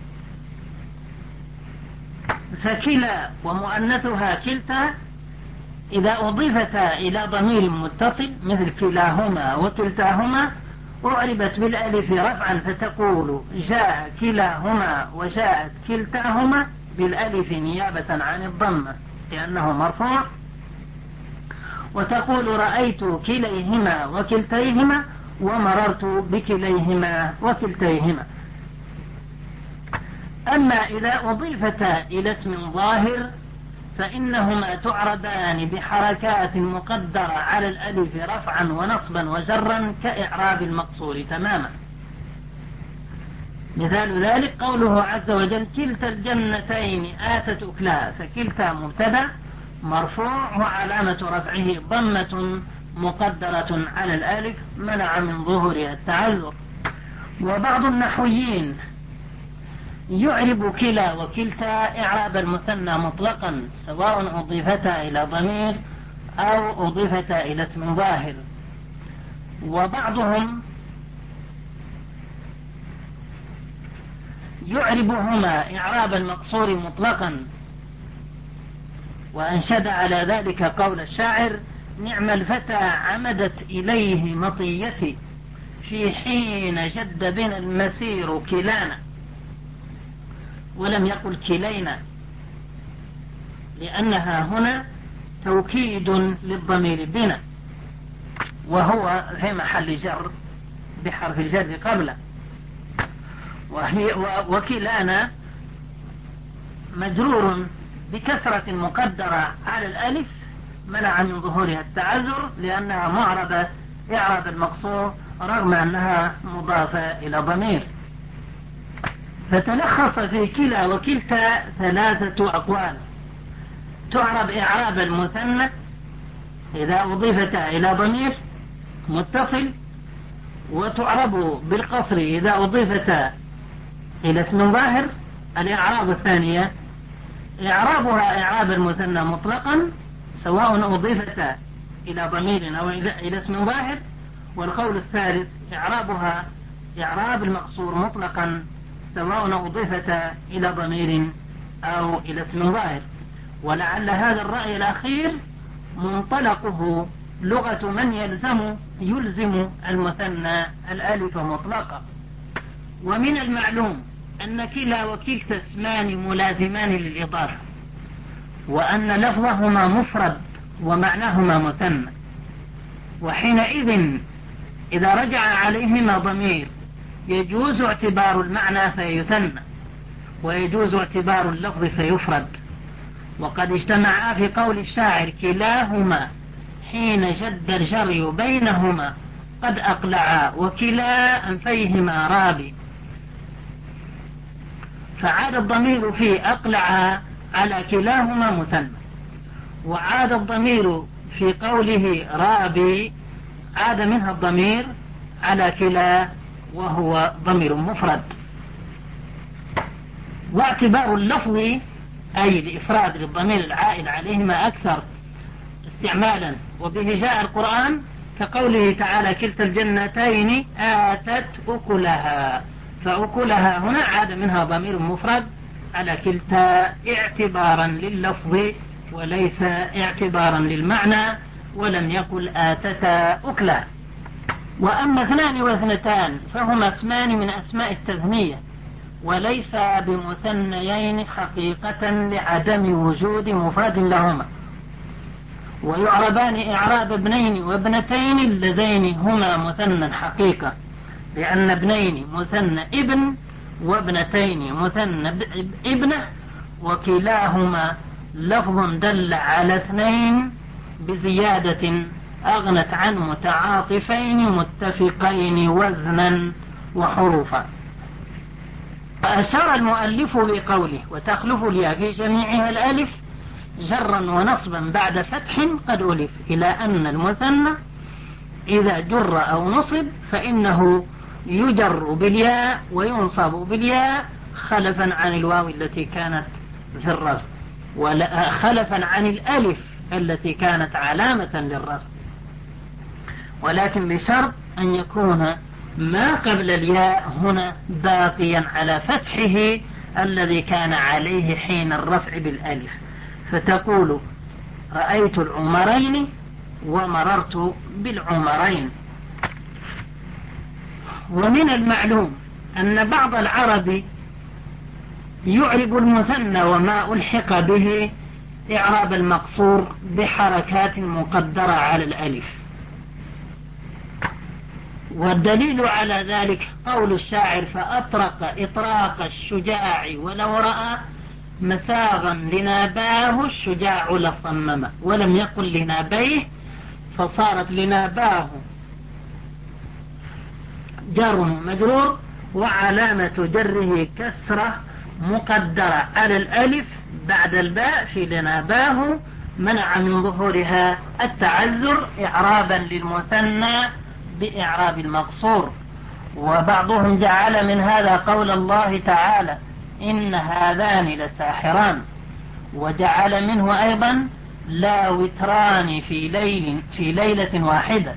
فكلا ومؤنثها كلتا إذا أضيفتا إلى ضمير متصل مثل كلاهما وكلتاهما أعربت بالألف رفعا، فتقول جاء كلاهما وجاءت كلتاهما بالألف نيابة عن الضمة لأنه مرفوع، وتقول رأيت كليهما وكلتيهما ومررت بكليهما وكلتيهما. أما إذا أضيفتا إلى اسم ظاهر فإنهما تعربان بحركات مقدرة على الألف رفعا ونصبا وجرا كإعراب المقصور تماما. مثال ذلك قوله عز وجل كلتا الجنتين آتت أكلها، فكلتا مبتدأ مرفوع وعلامة رفعه ضمة مقدرة على الألف منع من ظهورها التعذر. وبعض النحويين يعرب كلا وكلتا إعراب المثنى مطلقا سواء أضيفتا إلى ضمير أو أضيفتا إلى اسم ظاهر. وبعضهم يعربهما إعراب المقصور مطلقا، وأنشد على ذلك قول الشاعر نعم الفتى عمدت إليه مطيتي في حين جد بنا المسير كلانا، ولم يقل كلينا لأنها هنا توكيد للضمير بنا، وهو في محل جر بحرف الجر قبله. وهي وكلانا مجرور بكسرة مقدرة على الألف منع من ظهورها التعذر لأنها معربة إعراب المقصور رغم أنها مضافة إلى ضمير. فتلخص في كلا وكلتا ثلاثة أقوال: تعرب إعراب المثنى إذا أضيفتا إلى ضمير متصل، وتعرب بالقصر إذا أضيفتا إلى اسم ظاهر. الإعراب الثانية إعرابها إعراب المثنى مطلقا سواء أضيفتا إلى ضمير أو إلى اسم ظاهر. والقول الثالث إعرابها إعراب المقصور مطلقا سواء أضيفتا إلى ضمير أو إلى اسم ظاهر. ولعل هذا الرأي الأخير منطلقه لغة من يلزم يلزم المثنى الألف مطلقا. ومن المعلوم أن كلا وكلتا اسمان ملازمان للإضافة، وأن لفظهما مفرد ومعناهما مثنى، وحينئذ إذا رجع عليهما ضمير يجوز اعتبار المعنى فيثنى، ويجوز اعتبار اللفظ فيفرد. وقد اجتمعا في قول الشاعر كلاهما حين جد الجري بينهما قد أقلعا وكلا أنفيهما رابي. فعاد الضمير في أقلع على كلاهما مثنى، وعاد الضمير في قوله رابي عاد منها الضمير على كلا وهو ضمير مفرد. واعتبار اللفظ أي الإفراد للضمير العائد عليهما أكثر استعمالا، وبه جاء القرآن كقوله تعالى كلتا الجنتين آتت أكلها، فأكلها هنا عاد منها ضمير مفرد على كلتا اعتبارا لللفظ وليس اعتبارا للمعنى، ولم يقل آتتا أكلها. وأما اثنان واثنتان فهما اسمان من أسماء التثنية وليس بمثنيين حقيقة لعدم وجود مفرد لهما، ويعربان إعراب ابنين وابنتين اللذين هما مثنى حقيقة، لأن ابنين مثنى ابن وابنتين مثنى ابنة، وكلاهما لفظ دل على اثنين بزيادة أغنت عن متعاطفين متفقين وزنا وحروفا. فأشار المؤلف بقوله وتخلف الياء في جميعها الألف جرا ونصبا بعد فتح قد ألف، إلى أن المثنى إذا جر أو نصب فإنه يجر بالياء وينصب بالياء خلفا عن الواو التي كانت في الرفع، وخلفا عن الألف التي كانت علامة للرفع، ولكن بشرط أن يكون ما قبل الياء هنا باقيا على فتحه الذي كان عليه حين الرفع بالألف، فتقول رأيت العمرين ومررت بالعمرين. ومن المعلوم أن بعض العرب يعرب المثنى وما ألحق به إعراب المقصور بحركات مقدرة على الألف، والدليل على ذلك قول الشاعر فأطرق إطراق الشجاع ولو رأى مساغا لناباه الشجاع لصممه، ولم يقل لنابيه، فصارت لناباه جر مجرور وعلامة جره كسرة مقدرة على الألف بعد الباء في لناباه منع من ظهورها التعذر إعرابا للمثنى بإعراب المقصور. وبعضهم جعل من هذا قول الله تعالى إن هذان لساحران، وجعل منه أيضا لا وتران في ليل في ليلة واحدة،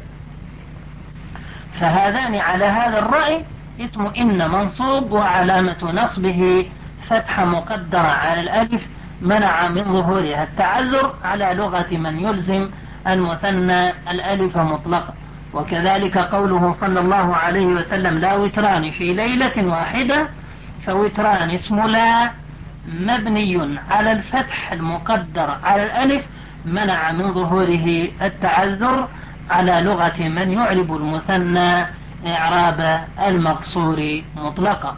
فهذان على هذا الرأي اسم إن منصوب وعلامة نصبه فتحة مقدرة على الألف منع من ظهورها التعذر على لغة من يلزم المثنى الألف مطلقا. وكذلك قوله صلى الله عليه وسلم لا وتران في ليلة واحدة، فوتران اسم لا مبني على الفتح المقدر على الألف منع من ظهوره التعذر على لغة من يعرب المثنى إعراب المقصور مطلقا.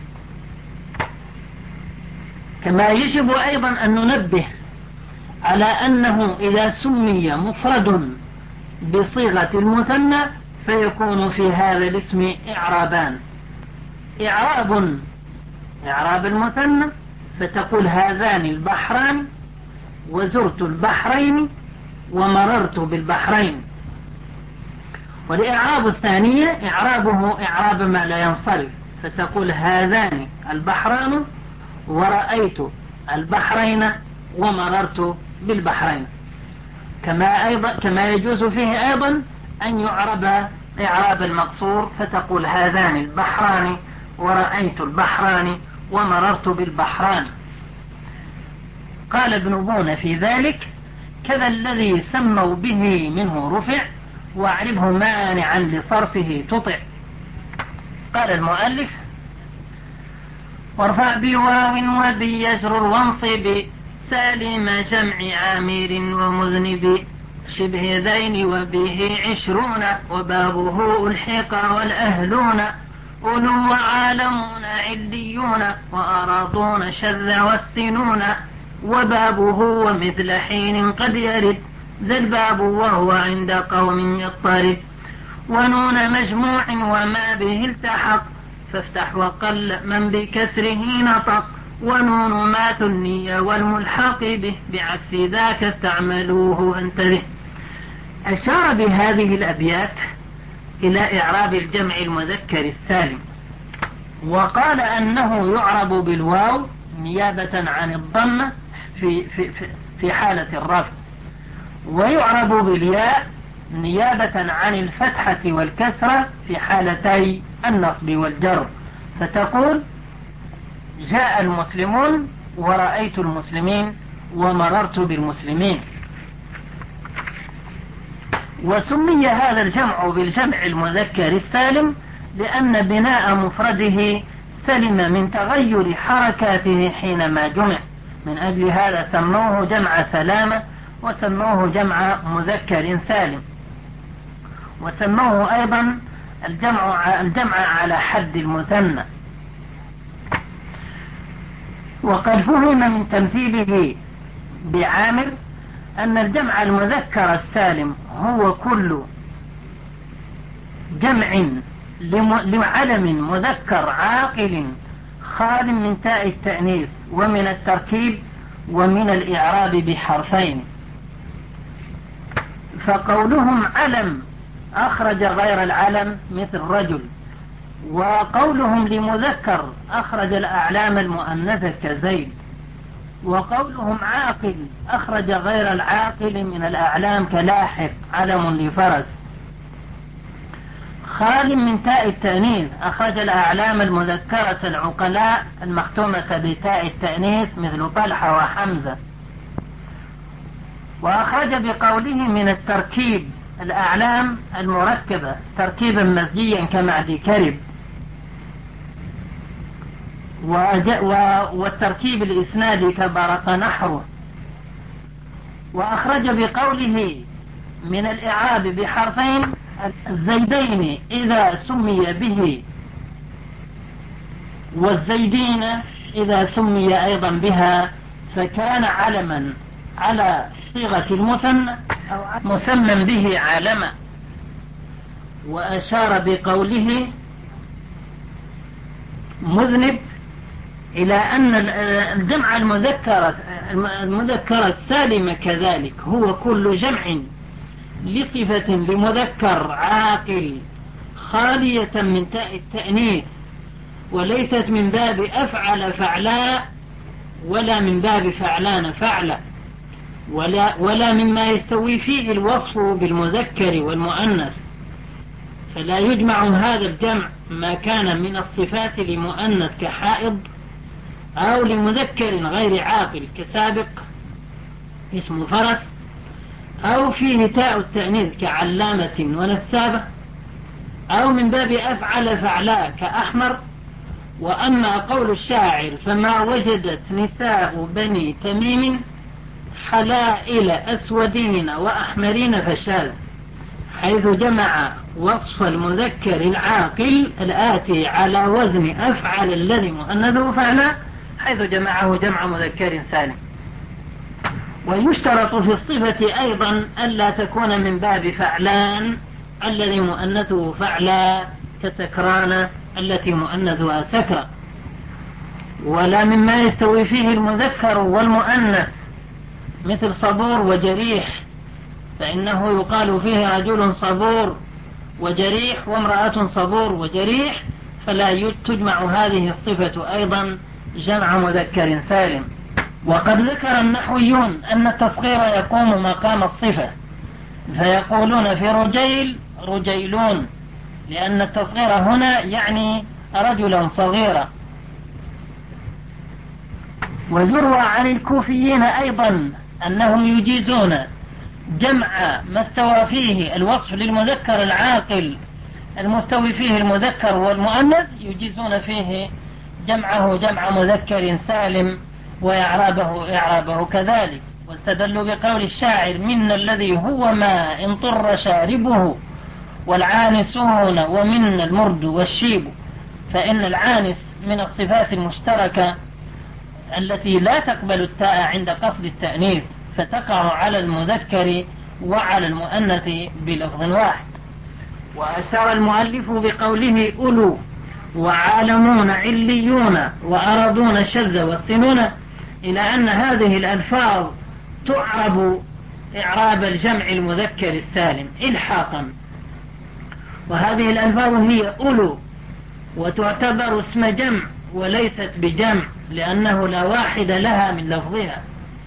كما يجب أيضا أن ننبه على أنه إذا سمي مفرد بصيغة المثنى فيكون في هذا الاسم إعرابان: إعراب إعراب المثنى فتقول هذان البحران وزرت البحرين ومررت بالبحرين، والإعراب الثانية إعرابه إعراب ما لا ينصرف فتقول هذان البحران ورأيت البحرين ومررت بالبحرين. كما أيضا كما يجوز فيه أيضا أن يعرب إعراب المقصور فتقول هذان البحران ورأيت البحران ومررت بالبحران. قال ابن بون في ذلك كذا الذي سموا به منه رفع واعربه مانعا لصرفه تطع. قال المؤلف وارفع بواو وبي يجرر وانصب سالم جمع عامر ومذنب شبه ذين وبه عشرون وبابه الحق والأهلون أولو وعالمون عليون وأراضون شذ والسنون وبابه ومثل حين قد يرد ذا الباب وهو عند قوم يضطرد. ونون مجموع وما به التحق فافتح وقل من بكسره نطق. ونون ما ثني والملحق به بعكس ذاك استعملوه انتبه. أشار بهذه الأبيات إلى إعراب الجمع المذكر السالم، وقال أنه يعرب بالواو نيابة عن الضمة في, في, في, في حالة الرفع، ويعرب بالياء نيابة عن الفتحة والكسرة في حالتي النصب والجر. فتقول جاء المسلمون ورأيت المسلمين ومررت بالمسلمين. وسمي هذا الجمع بالجمع المذكر السالم لأن بناء مفرده سلم من تغير حركاته حينما جمع، من أجل هذا سموه جمع سلامة وسموه جمع مذكر سالم. وسموه أيضا الجمع, الجمع على حد المثنى. وقد فهم من تمثيله بعامر أن الجمع المذكر السالم هو كل جمع لعلم مذكر عاقل خال من تاء التأنيث ومن التركيب ومن الإعراب بحرفين. فقولهم علم أخرج غير العلم مثل رجل، وقولهم لمذكر أخرج الأعلام المؤنثة كزيد، وقولهم عاقل أخرج غير العاقل من الأعلام كلاحق علم لفرس. خال من تاء التأنيث أخرج الأعلام المذكرة العقلاء المختومة بتاء التأنيث مثل طلحة وحمزة. وأخرج بقوله من التركيب الأعلام المركبة تركيبا مزجيا كمعدي كرب، والتركيب الإسنادي كبرق نحره. وأخرج بقوله من الإعراب بحرفين الزيدين إذا سمي به، والزيدين إذا سمي أيضا بها، فكان علما على صيغة المثنى أو مسمى به عالما. وأشار بقوله مذنب إلى أن الجمع المذكرة المذكرة السالمة كذلك هو كل جمع لصفة لمذكر عاقل خالية من تاء التأنيث، وليست من باب أفعل فعلاء ولا من باب فعلان فعلا، ولا, ولا مما يستوي فيه الوصف بالمذكر والمؤنث. فلا يجمع هذا الجمع ما كان من الصفات لمؤنث كحائض، أو لمذكر غير عاقل كسابق اسم فرس، أو فيه تاء التأنيث كعلامة ونسابة، أو من باب أفعل فعلاء كأحمر. وأما قول الشاعر فما وجدت نساء بني تميم حلائل أسودين وأحمرين فشاذ، حيث جمع وصف المذكر العاقل الآتي على وزن أفعل الذي مؤنثه فعلا، حيث جمعه جمع مذكر سالم. ويشترط في الصفة أيضا ألا تكون من باب فعلان الذي مؤنثه فعلا كسكران التي مؤنثها سكرة، ولا مما يستوي فيه المذكر والمؤنث مثل صبور وجريح، فإنه يقال فيه رجل صبور وجريح وامرأة صبور وجريح، فلا تجمع هذه الصفة أيضا جمع مذكر سالم. وقد ذكر النحويون أن التصغير يقوم مقام الصفة، فيقولون في رجيل رجيلون، لأن التصغير هنا يعني رجلا صغيرا. ويروى عن الكوفيين أيضا أنهم يجيزون جمع ما استوى فيه الوصف للمذكر العاقل المستوي فيه المذكر والمؤنث، يجيزون فيه جمعه جمع مذكر سالم وإعرابه إعرابه كذلك. واستدلوا بقول الشاعر منا الذي هو ما انطر شاربه والعانسون ومنا المرد والشيب، فإن العانس من الصفات المشتركة التي لا تقبل التاء عند قصد التأنيث، فتقع على المذكر وعلى المؤنث بلفظ واحد. وأشار المؤلف بقوله أولو وعالمون عليون وأرضون شذ والسنون إلى أن هذه الألفاظ تعرب إعراب الجمع المذكر السالم إلحاقا، وهذه الألفاظ هي أولو، وتعتبر اسم جمع وليست بجمع لأنه لا واحد لها من لفظها.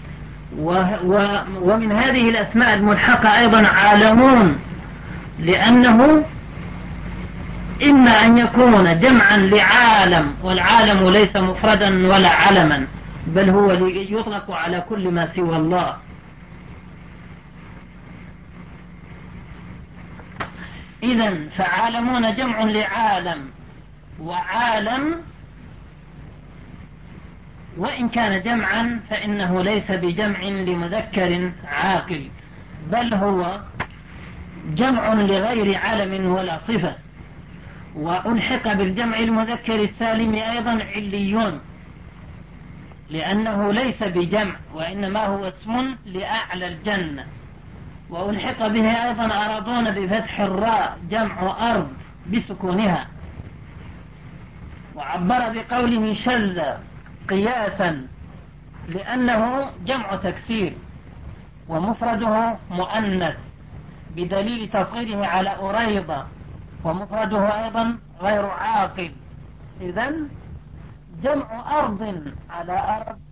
ومن هذه الأسماء الملحقة أيضا عالمون، لأنه إما أن يكون جمعا لعالم، والعالم ليس مفردا ولا علما، بل هو يطلق على كل ما سوى الله. إذن فعالمون جمع لعالم، وعالم وإن كان جمعا فإنه ليس بجمع لمذكر عاقل، بل هو جمع لغير علم ولا صفة. وألحق بالجمع المذكر السالم أيضا عليون، لأنه ليس بجمع وإنما هو اسم لأعلى الجنة. وألحق به أيضا أرضون بفتح الراء جمع أرض بسكونها. وعبر بقوله شذ قياسا لأنه جمع تكسير ومفرده مؤنث بدليل تصغيره على أريضة، ومفرده أيضا غير عاقل. إذن جمع أرض على أرض